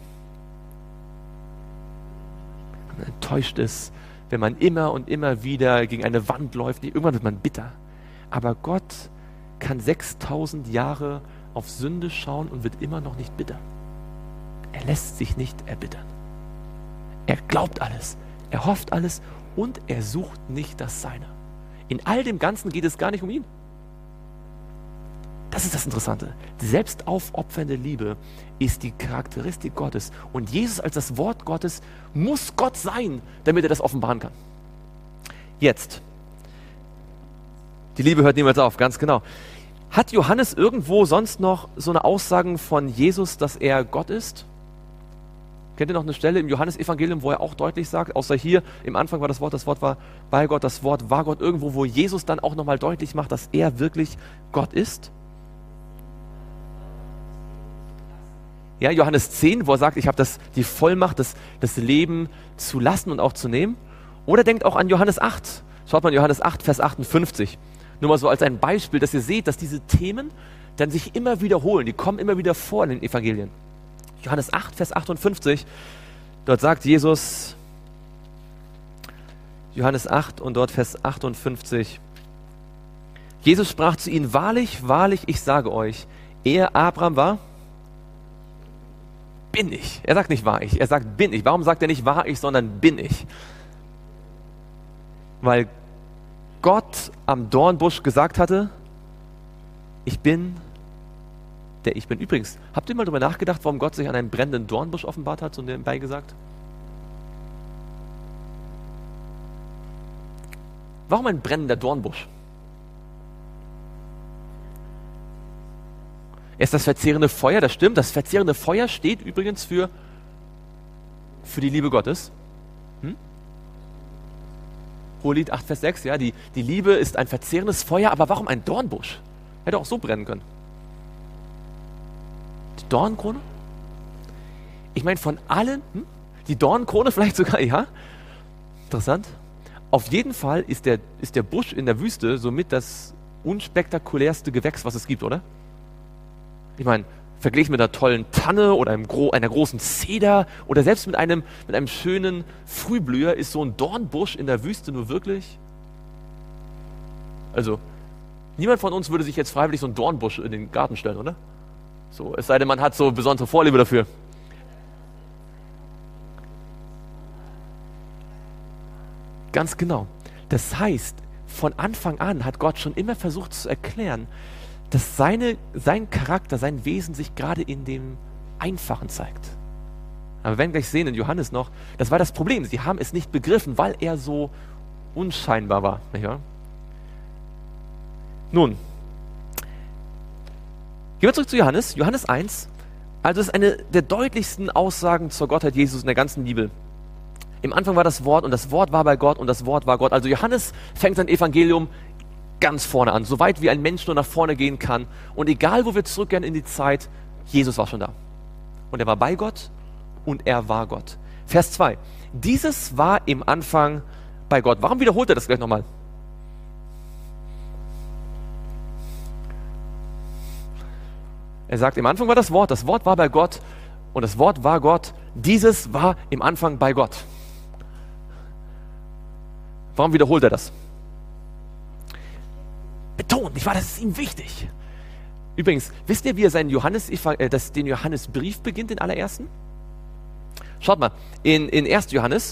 Wenn man enttäuscht ist, wenn man immer und immer wieder gegen eine Wand läuft, irgendwann wird man bitter. Aber Gott kann 6000 Jahre auf Sünde schauen und wird immer noch nicht bitter. Er lässt sich nicht erbittern. Er glaubt alles, er hofft alles und er sucht nicht das Seine. In all dem Ganzen geht es gar nicht um ihn. Das ist das Interessante. Die selbstaufopfernde Liebe ist die Charakteristik Gottes. Und Jesus als das Wort Gottes muss Gott sein, damit er das offenbaren kann. Jetzt. Die Liebe hört niemals auf, ganz genau. Hat Johannes irgendwo sonst noch so eine Aussagen von Jesus, dass er Gott ist? Kennt ihr noch eine Stelle im Johannesevangelium, wo er auch deutlich sagt, außer hier, im Anfang war das Wort war bei Gott, das Wort war Gott, irgendwo, wo Jesus dann auch nochmal deutlich macht, dass er wirklich Gott ist? Ja, Johannes 10, wo er sagt, ich habe die Vollmacht, das Leben zu lassen und auch zu nehmen. Oder denkt auch an Johannes 8. Schaut mal, Johannes 8, Vers 58. Nur mal so als ein Beispiel, dass ihr seht, dass diese Themen dann sich immer wiederholen. Die kommen immer wieder vor in den Evangelien. Johannes 8, Vers 58, dort sagt Jesus, Johannes 8 und dort Vers 58, Jesus sprach zu ihnen, wahrlich, wahrlich, ich sage euch, ehe Abraham war, bin ich. Er sagt nicht war ich, er sagt bin ich. Warum sagt er nicht war ich, sondern bin ich? Weil Gott am Dornbusch gesagt hatte, ich bin der ich bin. Übrigens, habt ihr mal darüber nachgedacht, warum Gott sich an einem brennenden Dornbusch offenbart hat, so nebenbei gesagt? Warum ein brennender Dornbusch? Er ist das verzehrende Feuer, das stimmt. Das verzehrende Feuer steht übrigens für die Liebe Gottes. Hohelied 8, Vers 6, ja, die Liebe ist ein verzehrendes Feuer, aber warum ein Dornbusch? Hätte auch so brennen können. Die Dornkrone? Ich meine, von allen, die Dornkrone vielleicht sogar, ja, interessant. Auf jeden Fall ist der Busch in der Wüste somit das unspektakulärste Gewächs, was es gibt, oder? Ich meine, verglichen mit einer tollen Tanne oder einer großen Zeder oder selbst mit einem schönen Frühblüher ist so ein Dornbusch in der Wüste nur wirklich? Also, niemand von uns würde sich jetzt freiwillig so einen Dornbusch in den Garten stellen, oder? So, es sei denn, man hat so besondere Vorliebe dafür. Ganz genau. Das heißt, von Anfang an hat Gott schon immer versucht zu erklären, dass sein Charakter, sein Wesen sich gerade in dem Einfachen zeigt. Aber wir werden gleich sehen in Johannes noch, das war das Problem. Sie haben es nicht begriffen, weil er so unscheinbar war. Nicht wahr? Nun, gehen wir zurück zu Johannes. Johannes 1. Also das ist eine der deutlichsten Aussagen zur Gottheit Jesus in der ganzen Bibel. Im Anfang war das Wort und das Wort war bei Gott und das Wort war Gott. Also Johannes fängt sein Evangelium ganz vorne an, so weit wie ein Mensch nur nach vorne gehen kann. Und egal, wo wir zurückgehen in die Zeit, Jesus war schon da. Und er war bei Gott und er war Gott. Vers 2. Dieses war im Anfang bei Gott. Warum wiederholt er das gleich nochmal? Er sagt, im Anfang war das Wort war bei Gott und das Wort war Gott. Dieses war im Anfang bei Gott. Warum wiederholt er das? Betont, nicht wahr? Das ist ihm wichtig. Übrigens, wisst ihr, wie er den Johannesbrief beginnt, den allerersten? Schaut mal, in 1. Johannes.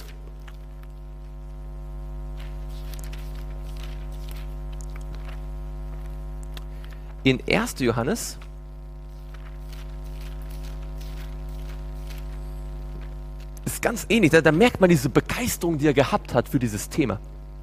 In 1. Johannes ist ganz ähnlich. Da merkt man diese Begeisterung, die er gehabt hat für dieses Thema.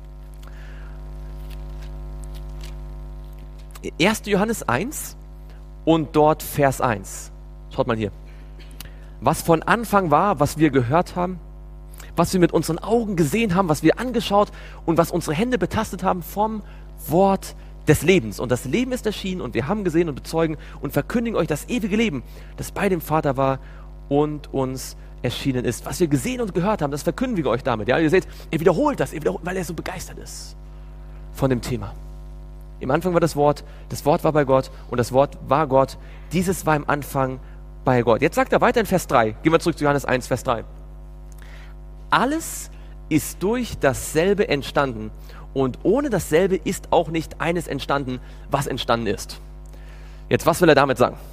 1. Johannes 1 und dort Vers 1. Schaut mal hier. Was von Anfang war, was wir gehört haben, was wir mit unseren Augen gesehen haben, was wir angeschaut und was unsere Hände betastet haben vom Wort des Lebens. Und das Leben ist erschienen und wir haben gesehen und bezeugen und verkündigen euch das ewige Leben, das bei dem Vater war und uns erschienen ist. Was wir gesehen und gehört haben, das verkündigen wir euch damit. Ja, ihr seht, er wiederholt das, weil er so begeistert ist von dem Thema. Im Anfang war das Wort war bei Gott und das Wort war Gott. Dieses war im Anfang bei Gott. Jetzt sagt er weiter in Vers 3. Gehen wir zurück zu Johannes 1, Vers 3. Alles ist durch dasselbe entstanden und ohne dasselbe ist auch nicht eines entstanden, was entstanden ist. Jetzt, was will er damit sagen?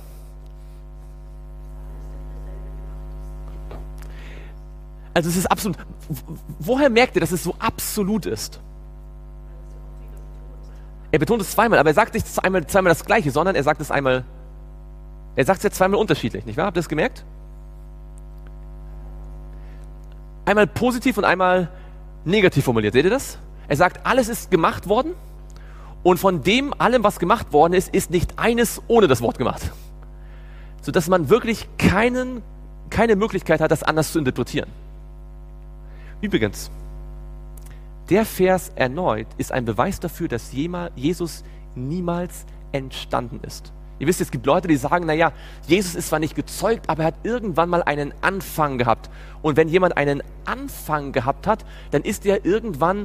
Also es ist absolut, woher merkt ihr, dass es so absolut ist? Er betont es zweimal, aber er sagt nicht zweimal das Gleiche, sondern er sagt es ja zweimal unterschiedlich, nicht wahr? Habt ihr das gemerkt? Einmal positiv und einmal negativ formuliert, seht ihr das? Er sagt, alles ist gemacht worden und von dem allem, was gemacht worden ist, ist nicht eines ohne das Wort gemacht. Sodass man wirklich keine Möglichkeit hat, das anders zu interpretieren. Übrigens, der Vers erneut ist ein Beweis dafür, dass Jesus niemals entstanden ist. Ihr wisst, es gibt Leute, die sagen, naja, Jesus ist zwar nicht gezeugt, aber er hat irgendwann mal einen Anfang gehabt. Und wenn jemand einen Anfang gehabt hat, dann ist er irgendwann,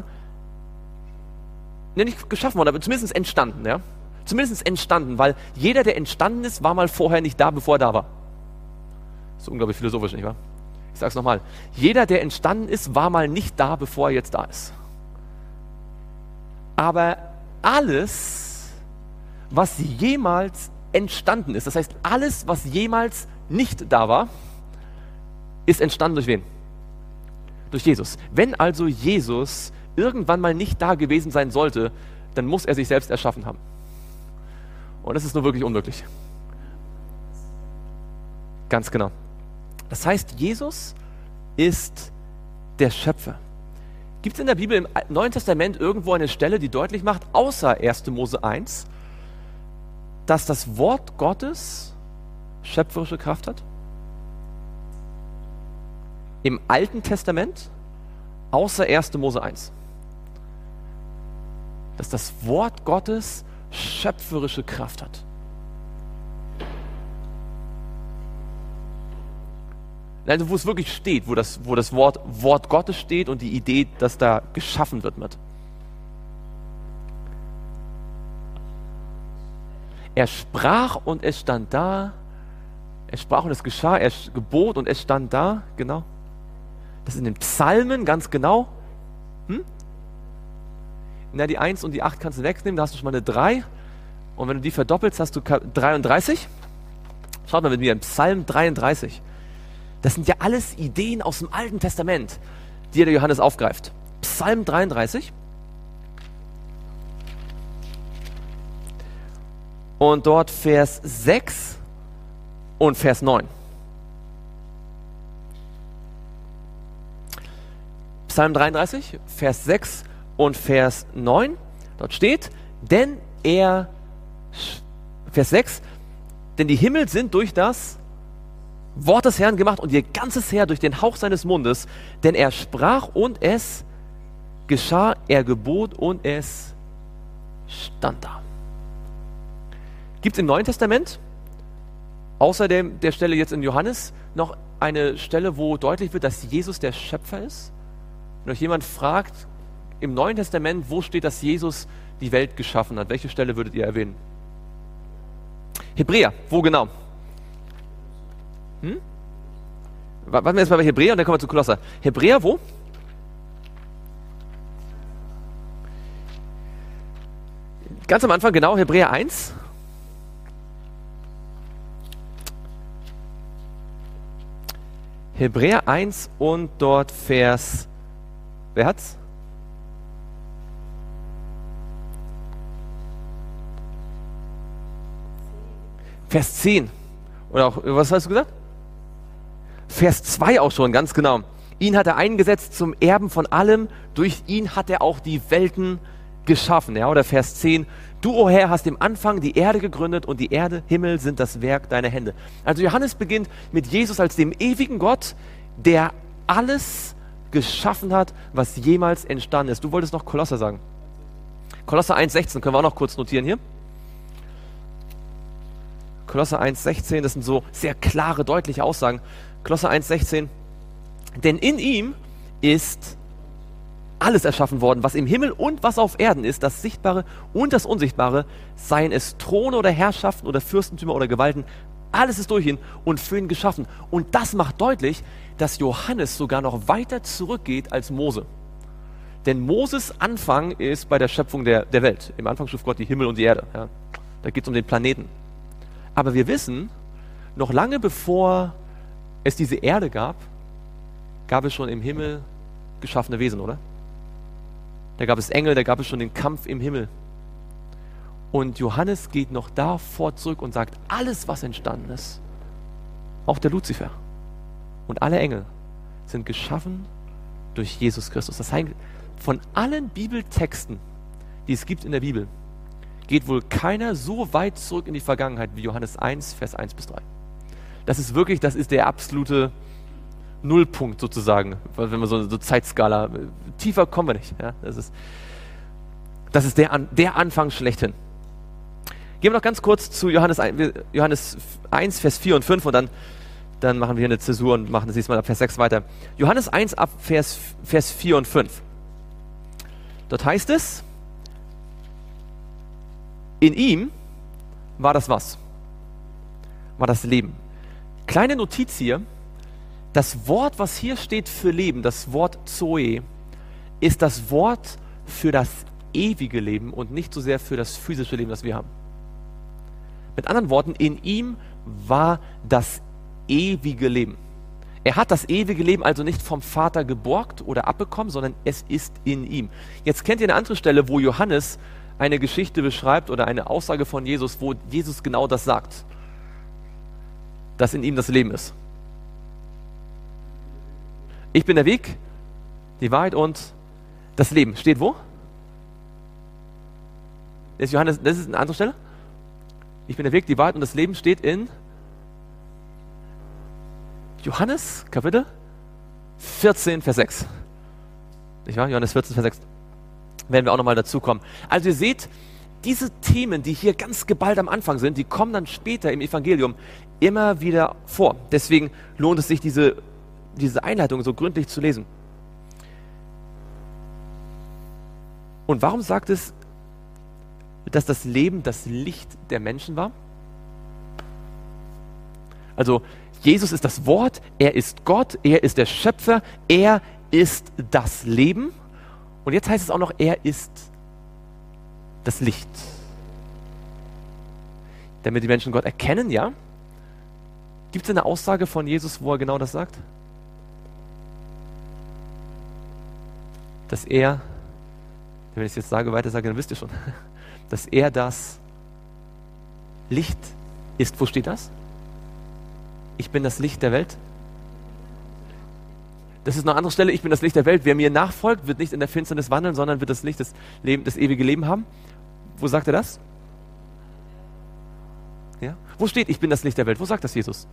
nicht geschaffen worden, aber zumindest entstanden. Ja? Zumindest entstanden, weil jeder, der entstanden ist, war mal vorher nicht da, bevor er da war. Das ist unglaublich philosophisch, nicht wahr? Ich sage es nochmal. Jeder, der entstanden ist, war mal nicht da, bevor er jetzt da ist. Aber alles, was jemals entstanden ist, das heißt, alles, was jemals nicht da war, ist entstanden durch wen? Durch Jesus. Wenn also Jesus irgendwann mal nicht da gewesen sein sollte, dann muss er sich selbst erschaffen haben. Und das ist nur wirklich unmöglich. Ganz genau. Das heißt, Jesus ist der Schöpfer. Gibt es in der Bibel im Neuen Testament irgendwo eine Stelle, die deutlich macht, außer 1. Mose 1, dass das Wort Gottes schöpferische Kraft hat? Im Alten Testament, außer 1. Mose 1. Dass das Wort Gottes schöpferische Kraft hat. Also wo es wirklich steht, wo das Wort Gottes steht und die Idee, dass da geschaffen wird mit. Er sprach und es stand da. Er sprach und es geschah. Er gebot und es stand da. Genau. Das ist in den Psalmen, ganz genau. Na, die 1 und die 8 kannst du wegnehmen, da hast du schon mal eine 3. Und wenn du die verdoppelst, hast du 33. Schaut mal mit mir, in Psalm 33. Das sind ja alles Ideen aus dem Alten Testament, die der Johannes aufgreift. Psalm 33. Und dort Vers 6 und Vers 9. Psalm 33, Vers 6 und Vers 9. Dort steht, Vers 6, denn die Himmel sind durch das Wort des Herrn gemacht und ihr ganzes Heer durch den Hauch seines Mundes, denn er sprach und es geschah, er gebot und es stand da. Gibt es im Neuen Testament, außer der Stelle jetzt in Johannes, noch eine Stelle, wo deutlich wird, dass Jesus der Schöpfer ist? Wenn euch jemand fragt, im Neuen Testament, wo steht, dass Jesus die Welt geschaffen hat? Welche Stelle würdet ihr erwähnen? Hebräer, wo genau? Warten wir jetzt mal bei Hebräer und dann kommen wir zu Kolosser. Hebräer, wo? Ganz am Anfang, genau, Hebräer 1. Hebräer 1 und dort Vers, wer hat's? Vers 10. Oder auch, was hast du gesagt? Vers 2 auch schon, ganz genau. Ihn hat er eingesetzt zum Erben von allem, durch ihn hat er auch die Welten geschaffen. Ja? Oder Vers 10, du, o Herr, hast im Anfang die Erde gegründet und die Erde, Himmel sind das Werk deiner Hände. Also Johannes beginnt mit Jesus als dem ewigen Gott, der alles geschaffen hat, was jemals entstanden ist. Du wolltest noch Kolosser sagen. Kolosser 1,16 können wir auch noch kurz notieren hier. Kolosser 1,16, das sind so sehr klare, deutliche Aussagen. Kolosser 1,16, denn in ihm ist alles erschaffen worden, was im Himmel und was auf Erden ist, das Sichtbare und das Unsichtbare, seien es Throne oder Herrschaften oder Fürstentümer oder Gewalten, alles ist durch ihn und für ihn geschaffen. Und das macht deutlich, dass Johannes sogar noch weiter zurückgeht als Mose. Denn Moses Anfang ist bei der Schöpfung der Welt. Im Anfang schuf Gott die Himmel und die Erde. Ja. Da geht es um den Planeten. Aber wir wissen, noch lange bevor es diese Erde gab, gab es schon im Himmel geschaffene Wesen, oder? Da gab es Engel, da gab es schon den Kampf im Himmel. Und Johannes geht noch davor zurück und sagt, alles, was entstanden ist, auch der Luzifer und alle Engel, sind geschaffen durch Jesus Christus. Das heißt, von allen Bibeltexten, die es gibt in der Bibel, geht wohl keiner so weit zurück in die Vergangenheit wie Johannes 1, Vers 1 bis 3. Das ist der absolute Nullpunkt sozusagen, wenn man so Zeitskala, tiefer kommen wir nicht. Ja? Das ist der Anfang schlechthin. Gehen wir noch ganz kurz zu Johannes 1, Vers 4 und 5 und dann machen wir hier eine Zäsur und machen das nächste Mal ab Vers 6 weiter. Johannes 1 ab Vers 4 und 5. Dort heißt es, in ihm war das was? War das Leben. Kleine Notiz hier, das Wort, was hier steht für Leben, das Wort Zoe, ist das Wort für das ewige Leben und nicht so sehr für das physische Leben, das wir haben. Mit anderen Worten, in ihm war das ewige Leben. Er hat das ewige Leben also nicht vom Vater geborgt oder abbekommen, sondern es ist in ihm. Jetzt kennt ihr eine andere Stelle, wo Johannes eine Geschichte beschreibt oder eine Aussage von Jesus, wo Jesus genau das sagt, dass in ihm das Leben ist. Ich bin der Weg, die Wahrheit und das Leben. Steht wo? Das ist eine andere Stelle? Ich bin der Weg, die Wahrheit und das Leben steht in Johannes, Kapitel 14, Vers 6. Nicht wahr? Johannes 14, Vers 6. Werden wir auch nochmal dazu kommen. Also ihr seht, diese Themen, die hier ganz geballt am Anfang sind, die kommen dann später im Evangelium immer wieder vor. Deswegen lohnt es sich, diese Einleitung so gründlich zu lesen. Und warum sagt es, dass das Leben das Licht der Menschen war? Also Jesus ist das Wort, er ist Gott, er ist der Schöpfer, er ist das Leben. Und jetzt heißt es auch noch, er ist das Licht. Damit die Menschen Gott erkennen, ja? Gibt es eine Aussage von Jesus, wo er genau das sagt? Dass er, wenn ich es jetzt weiter sage, dann wisst ihr schon, dass er das Licht ist. Wo steht das? Ich bin das Licht der Welt. Das ist eine andere Stelle, ich bin das Licht der Welt. Wer mir nachfolgt, wird nicht in der Finsternis wandeln, sondern wird das Licht das ewige Leben haben. Wo sagt er das? Ja? Wo steht, ich bin das Licht der Welt? Wo sagt das Jesus?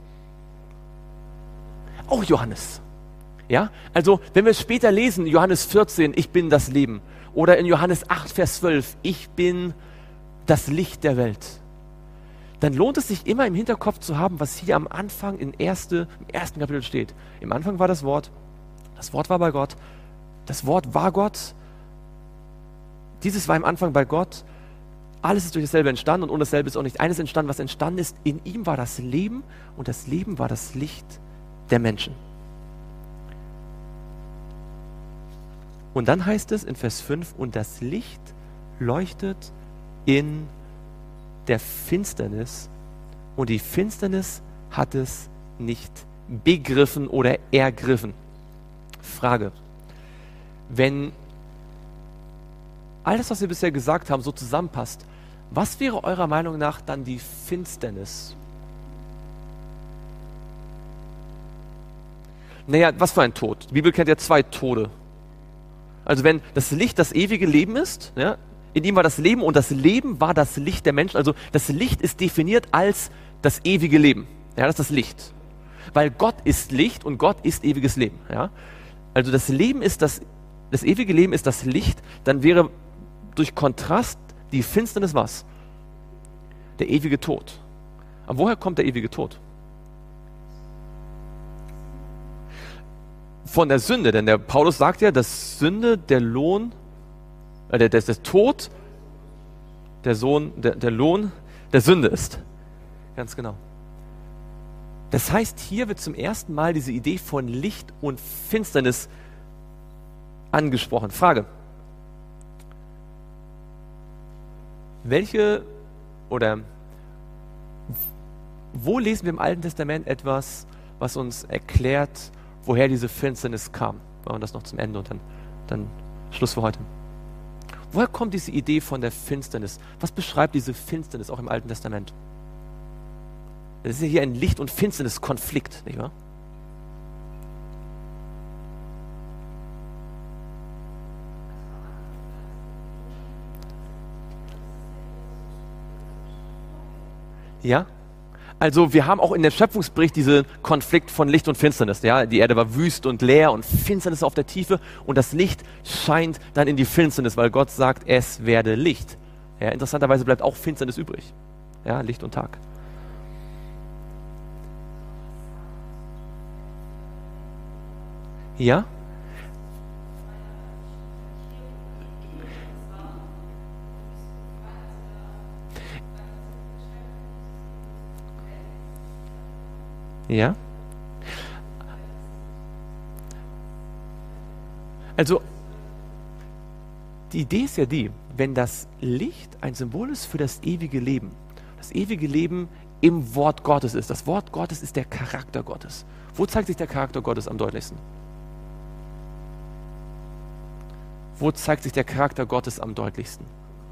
Auch Johannes. Ja? Also, wenn wir es später lesen, Johannes 14, ich bin das Leben. Oder in Johannes 8, Vers 12, ich bin das Licht der Welt. Dann lohnt es sich immer im Hinterkopf zu haben, was hier am Anfang im ersten Kapitel steht. Im Anfang war das Wort war bei Gott, das Wort war Gott, dieses war im Anfang bei Gott, alles ist durch dasselbe entstanden und ohne dasselbe ist auch nicht eines entstanden, was entstanden ist. In ihm war das Leben und das Leben war das Licht der Menschen. Und dann heißt es in Vers 5, und das Licht leuchtet in der Finsternis und die Finsternis hat es nicht begriffen oder ergriffen. Frage, wenn all das, was wir bisher gesagt haben, so zusammenpasst, was wäre eurer Meinung nach dann die Finsternis? Naja, was für ein Tod? Die Bibel kennt ja 2 Tode. Also wenn das Licht das ewige Leben ist, ja, in ihm war das Leben und das Leben war das Licht der Menschen. Also das Licht ist definiert als das ewige Leben. Ja, das ist das Licht. Weil Gott ist Licht und Gott ist ewiges Leben. Ja? Also das ewige Leben ist das Licht, dann wäre durch Kontrast die Finsternis was? Der ewige Tod. Aber woher kommt der ewige Tod? Von der Sünde, denn der Paulus sagt ja, dass Sünde der Lohn, der Tod, der Lohn der Sünde ist. Ganz genau. Das heißt, hier wird zum ersten Mal diese Idee von Licht und Finsternis angesprochen. Frage: wo lesen wir im Alten Testament etwas, was uns erklärt, woher diese Finsternis kam? Machen wir das noch zum Ende und dann Schluss für heute. Woher kommt diese Idee von der Finsternis? Was beschreibt diese Finsternis auch im Alten Testament? Das ist ja hier ein Licht- und Finsternis-Konflikt, nicht wahr? Ja? Also wir haben auch in dem Schöpfungsbericht diesen Konflikt von Licht und Finsternis. Ja? Die Erde war wüst und leer und Finsternis auf der Tiefe und das Licht scheint dann in die Finsternis, weil Gott sagt, es werde Licht. Ja, interessanterweise bleibt auch Finsternis übrig. Ja, Licht und Tag. Ja? Ja? Also, die Idee ist ja die, wenn das Licht ein Symbol ist für das ewige Leben im Wort Gottes ist. Das Wort Gottes ist der Charakter Gottes. Wo zeigt sich der Charakter Gottes am deutlichsten? Wo zeigt sich der Charakter Gottes am deutlichsten?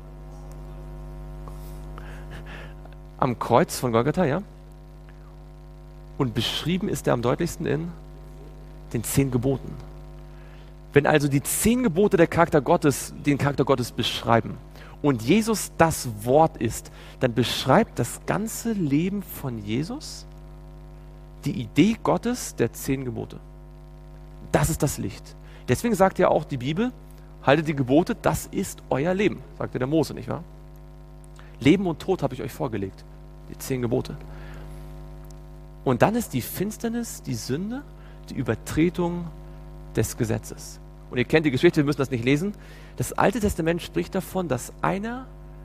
Am Kreuz von Golgatha, ja? Und beschrieben ist er am deutlichsten in den 10 Geboten. Wenn also die 10 Gebote den Charakter Gottes beschreiben und Jesus das Wort ist, dann beschreibt das ganze Leben von Jesus die Idee Gottes der 10 Gebote. Das ist das Licht. Deswegen sagt ja auch die Bibel, haltet die Gebote, das ist euer Leben, sagte der Mose, nicht wahr? Leben und Tod habe ich euch vorgelegt, die 10 Gebote. Und dann ist die Finsternis, die Sünde, die Übertretung des Gesetzes. Und ihr kennt die Geschichte, wir müssen das nicht lesen. Das Alte Testament spricht davon, dass einer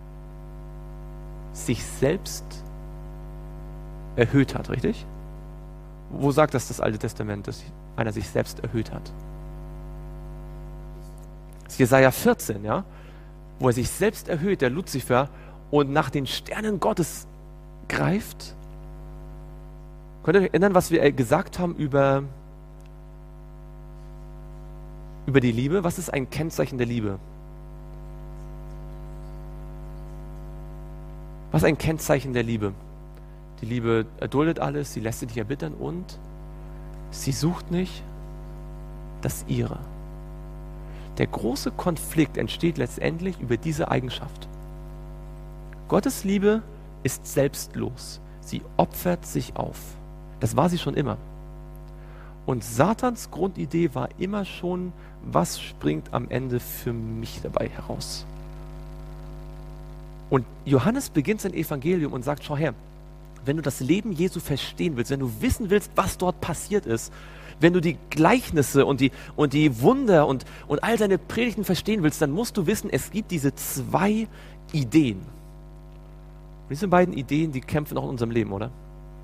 sich selbst erhöht hat, richtig? Wo sagt das Alte Testament, dass einer sich selbst erhöht hat? Das ist Jesaja 14, ja? Wo er sich selbst erhöht, der Luzifer, und nach den Sternen Gottes greift. Könnt ihr euch erinnern, was wir gesagt haben über die Liebe? Was ist ein Kennzeichen der Liebe? Was ist ein Kennzeichen der Liebe? Die Liebe erduldet alles, sie lässt sich nicht erbittern und sie sucht nicht das Ihre. Der große Konflikt entsteht letztendlich über diese Eigenschaft. Gottes Liebe ist selbstlos. Sie opfert sich auf. Das war sie schon immer. Und Satans Grundidee war immer schon, was springt am Ende für mich dabei heraus? Und Johannes beginnt sein Evangelium und sagt, schau her, wenn du das Leben Jesu verstehen willst, wenn du wissen willst, was dort passiert ist, wenn du die Gleichnisse und die Wunder und all seine Predigten verstehen willst, dann musst du wissen, es gibt diese 2 Ideen. Und diese beiden Ideen, die kämpfen auch in unserem Leben, oder?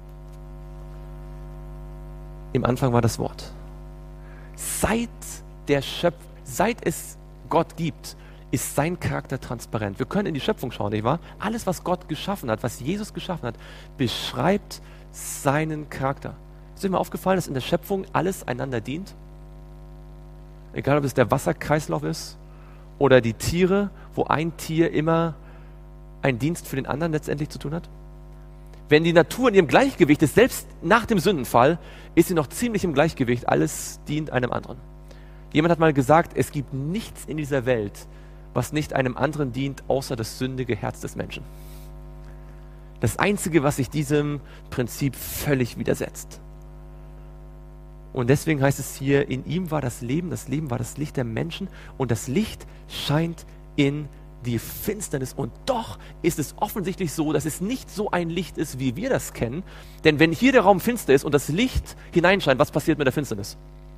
Im Anfang war das Wort. Seit es Gott gibt, ist sein Charakter transparent. Wir können in die Schöpfung schauen, nicht wahr? Alles, was Gott geschaffen hat, was Jesus geschaffen hat, beschreibt seinen Charakter. Ist euch mal aufgefallen, dass in der Schöpfung alles einander dient? Egal, ob es der Wasserkreislauf ist oder die Tiere, wo ein Tier immer einen Dienst für den anderen letztendlich zu tun hat? Wenn die Natur in ihrem Gleichgewicht ist, selbst nach dem Sündenfall, ist sie noch ziemlich im Gleichgewicht. Alles dient einem anderen. Jemand hat mal gesagt, es gibt nichts in dieser Welt, was nicht einem anderen dient, außer das sündige Herz des Menschen. Das Einzige, was sich diesem Prinzip völlig widersetzt. Und deswegen heißt es hier, in ihm war das Leben war das Licht der Menschen und das Licht scheint in die Finsternis. Und doch ist es offensichtlich so, dass es nicht so ein Licht ist, wie wir das kennen. Denn wenn hier der Raum finster ist und das Licht hineinscheint, was passiert mit der Finsternis?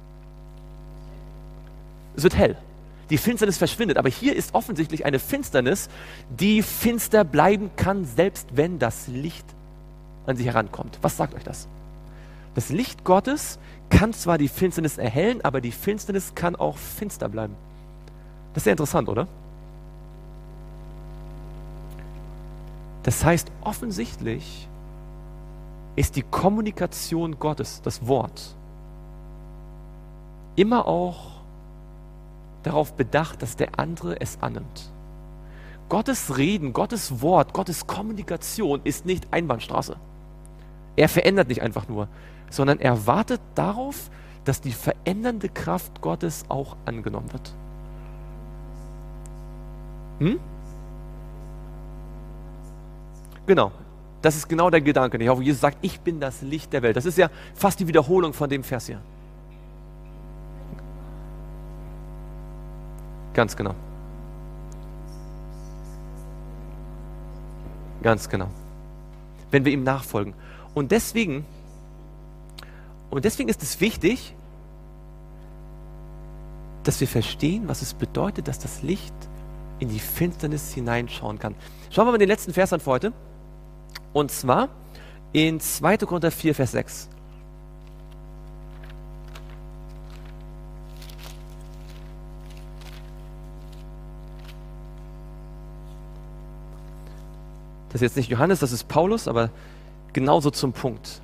Es wird hell. Die Finsternis verschwindet. Aber hier ist offensichtlich eine Finsternis, die finster bleiben kann, selbst wenn das Licht an sie herankommt. Was sagt euch das? Das Licht Gottes kann zwar die Finsternis erhellen, aber die Finsternis kann auch finster bleiben. Das ist sehr interessant, oder? Das heißt, offensichtlich ist die Kommunikation Gottes, das Wort, immer auch darauf bedacht, dass der andere es annimmt. Gottes Reden, Gottes Wort, Gottes Kommunikation ist nicht Einbahnstraße. Er verändert nicht einfach nur, sondern er wartet darauf, dass die verändernde Kraft Gottes auch angenommen wird. Genau, das ist genau der Gedanke. Ich hoffe, Jesus sagt, ich bin das Licht der Welt. Das ist ja fast die Wiederholung von dem Vers hier. Ganz genau. Ganz genau. Wenn wir ihm nachfolgen. Und deswegen ist es wichtig, dass wir verstehen, was es bedeutet, dass das Licht in die Finsternis hineinschauen kann. Schauen wir mal den letzten Vers an für heute. Und zwar in 2. Korinther 4, Vers 6. Das ist jetzt nicht Johannes, das ist Paulus, aber genauso zum Punkt.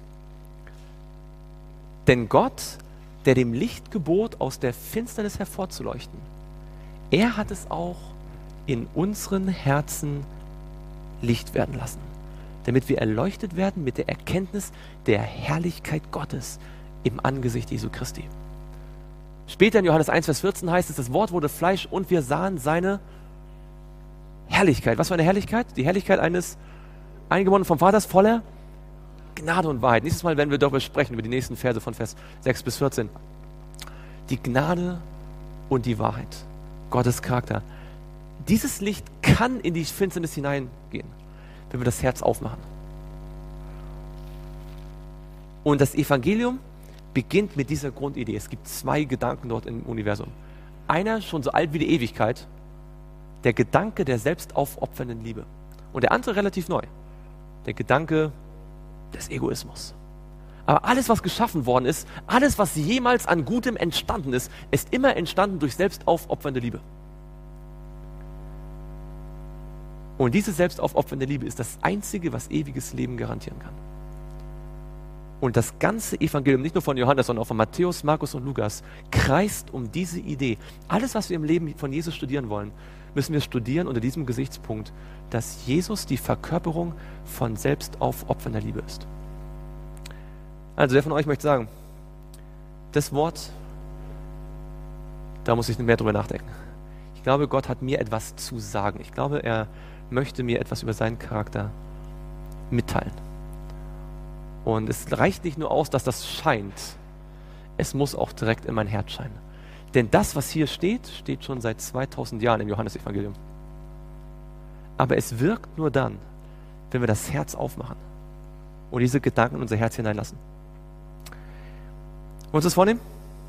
Denn Gott, der dem Licht gebot, aus der Finsternis hervorzuleuchten, er hat es auch in unseren Herzen Licht werden lassen, damit wir erleuchtet werden mit der Erkenntnis der Herrlichkeit Gottes im Angesicht Jesu Christi. Später in Johannes 1, Vers 14 heißt es, das Wort wurde Fleisch und wir sahen seine Herrlichkeit. Was für eine Herrlichkeit? Die Herrlichkeit eines Eingeborenen vom Vaters voller Gnade und Wahrheit. Nächstes Mal werden wir darüber sprechen, über die nächsten Verse von Vers 6 bis 14. Die Gnade und die Wahrheit. Gottes Charakter. Dieses Licht kann in die Finsternis hineingehen, wenn wir das Herz aufmachen. Und das Evangelium beginnt mit dieser Grundidee. Es gibt 2 Gedanken dort im Universum. Einer schon so alt wie die Ewigkeit, der Gedanke der selbstaufopfernden Liebe. Und der andere relativ neu, der Gedanke des Egoismus. Aber alles, was geschaffen worden ist, alles, was jemals an Gutem entstanden ist, ist immer entstanden durch selbstaufopfernde Liebe. Und diese selbstaufopfernde Liebe ist das Einzige, was ewiges Leben garantieren kann. Und das ganze Evangelium, nicht nur von Johannes, sondern auch von Matthäus, Markus und Lukas, kreist um diese Idee. Alles, was wir im Leben von Jesus studieren wollen, müssen wir studieren unter diesem Gesichtspunkt, dass Jesus die Verkörperung von selbstaufopfernder Liebe ist. Also wer von euch möchte sagen, das Wort, da muss ich nicht mehr drüber nachdenken. Ich glaube, Gott hat mir etwas zu sagen. Ich glaube, er möchte mir etwas über seinen Charakter mitteilen. Und es reicht nicht nur aus, dass das scheint. Es muss auch direkt in mein Herz scheinen. Denn das, was hier steht, steht schon seit 2000 Jahren im Johannesevangelium. Aber es wirkt nur dann, wenn wir das Herz aufmachen und diese Gedanken in unser Herz hineinlassen. Wollen wir uns das vornehmen?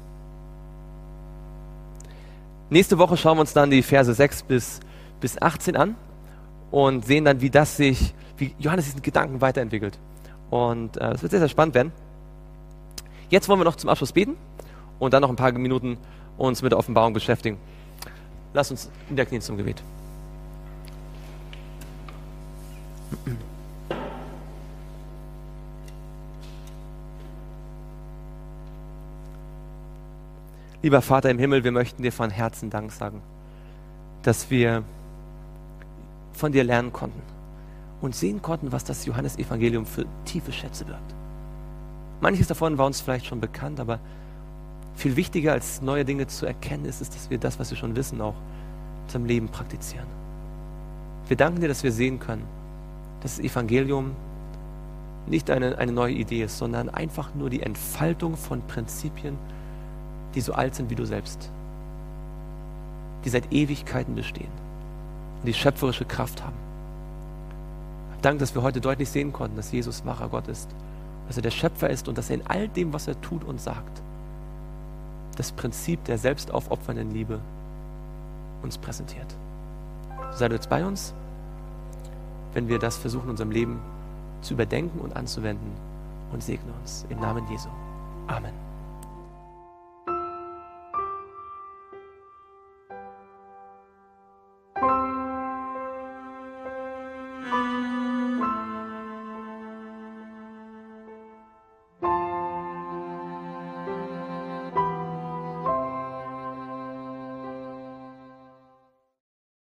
Nächste Woche schauen wir uns dann die Verse 6 bis 18 an und sehen dann, wie Johannes diesen Gedanken weiterentwickelt. Und es wird sehr, sehr spannend werden. Jetzt wollen wir noch zum Abschluss beten und dann noch ein paar Minuten uns mit der Offenbarung beschäftigen. Lass uns niederknien zum Gebet. Lieber Vater im Himmel, wir möchten dir von Herzen Dank sagen, dass wir von dir lernen konnten und sehen konnten, was das Johannesevangelium für tiefe Schätze birgt. Manches davon war uns vielleicht schon bekannt, aber viel wichtiger als neue Dinge zu erkennen ist, dass wir das, was wir schon wissen, auch in unserem Leben praktizieren. Wir danken dir, dass wir sehen können, dass das Evangelium nicht eine neue Idee ist, sondern einfach nur die Entfaltung von Prinzipien, die so alt sind wie du selbst, die seit Ewigkeiten bestehen. und die schöpferische Kraft haben. Danke, dass wir heute deutlich sehen konnten, dass Jesus wahrer Gott ist, dass er der Schöpfer ist und dass er in all dem, was er tut und sagt, das Prinzip der selbstaufopfernden Liebe uns präsentiert. Sei du jetzt bei uns, wenn wir das versuchen, in unserem Leben zu überdenken und anzuwenden, und segne uns im Namen Jesu. Amen.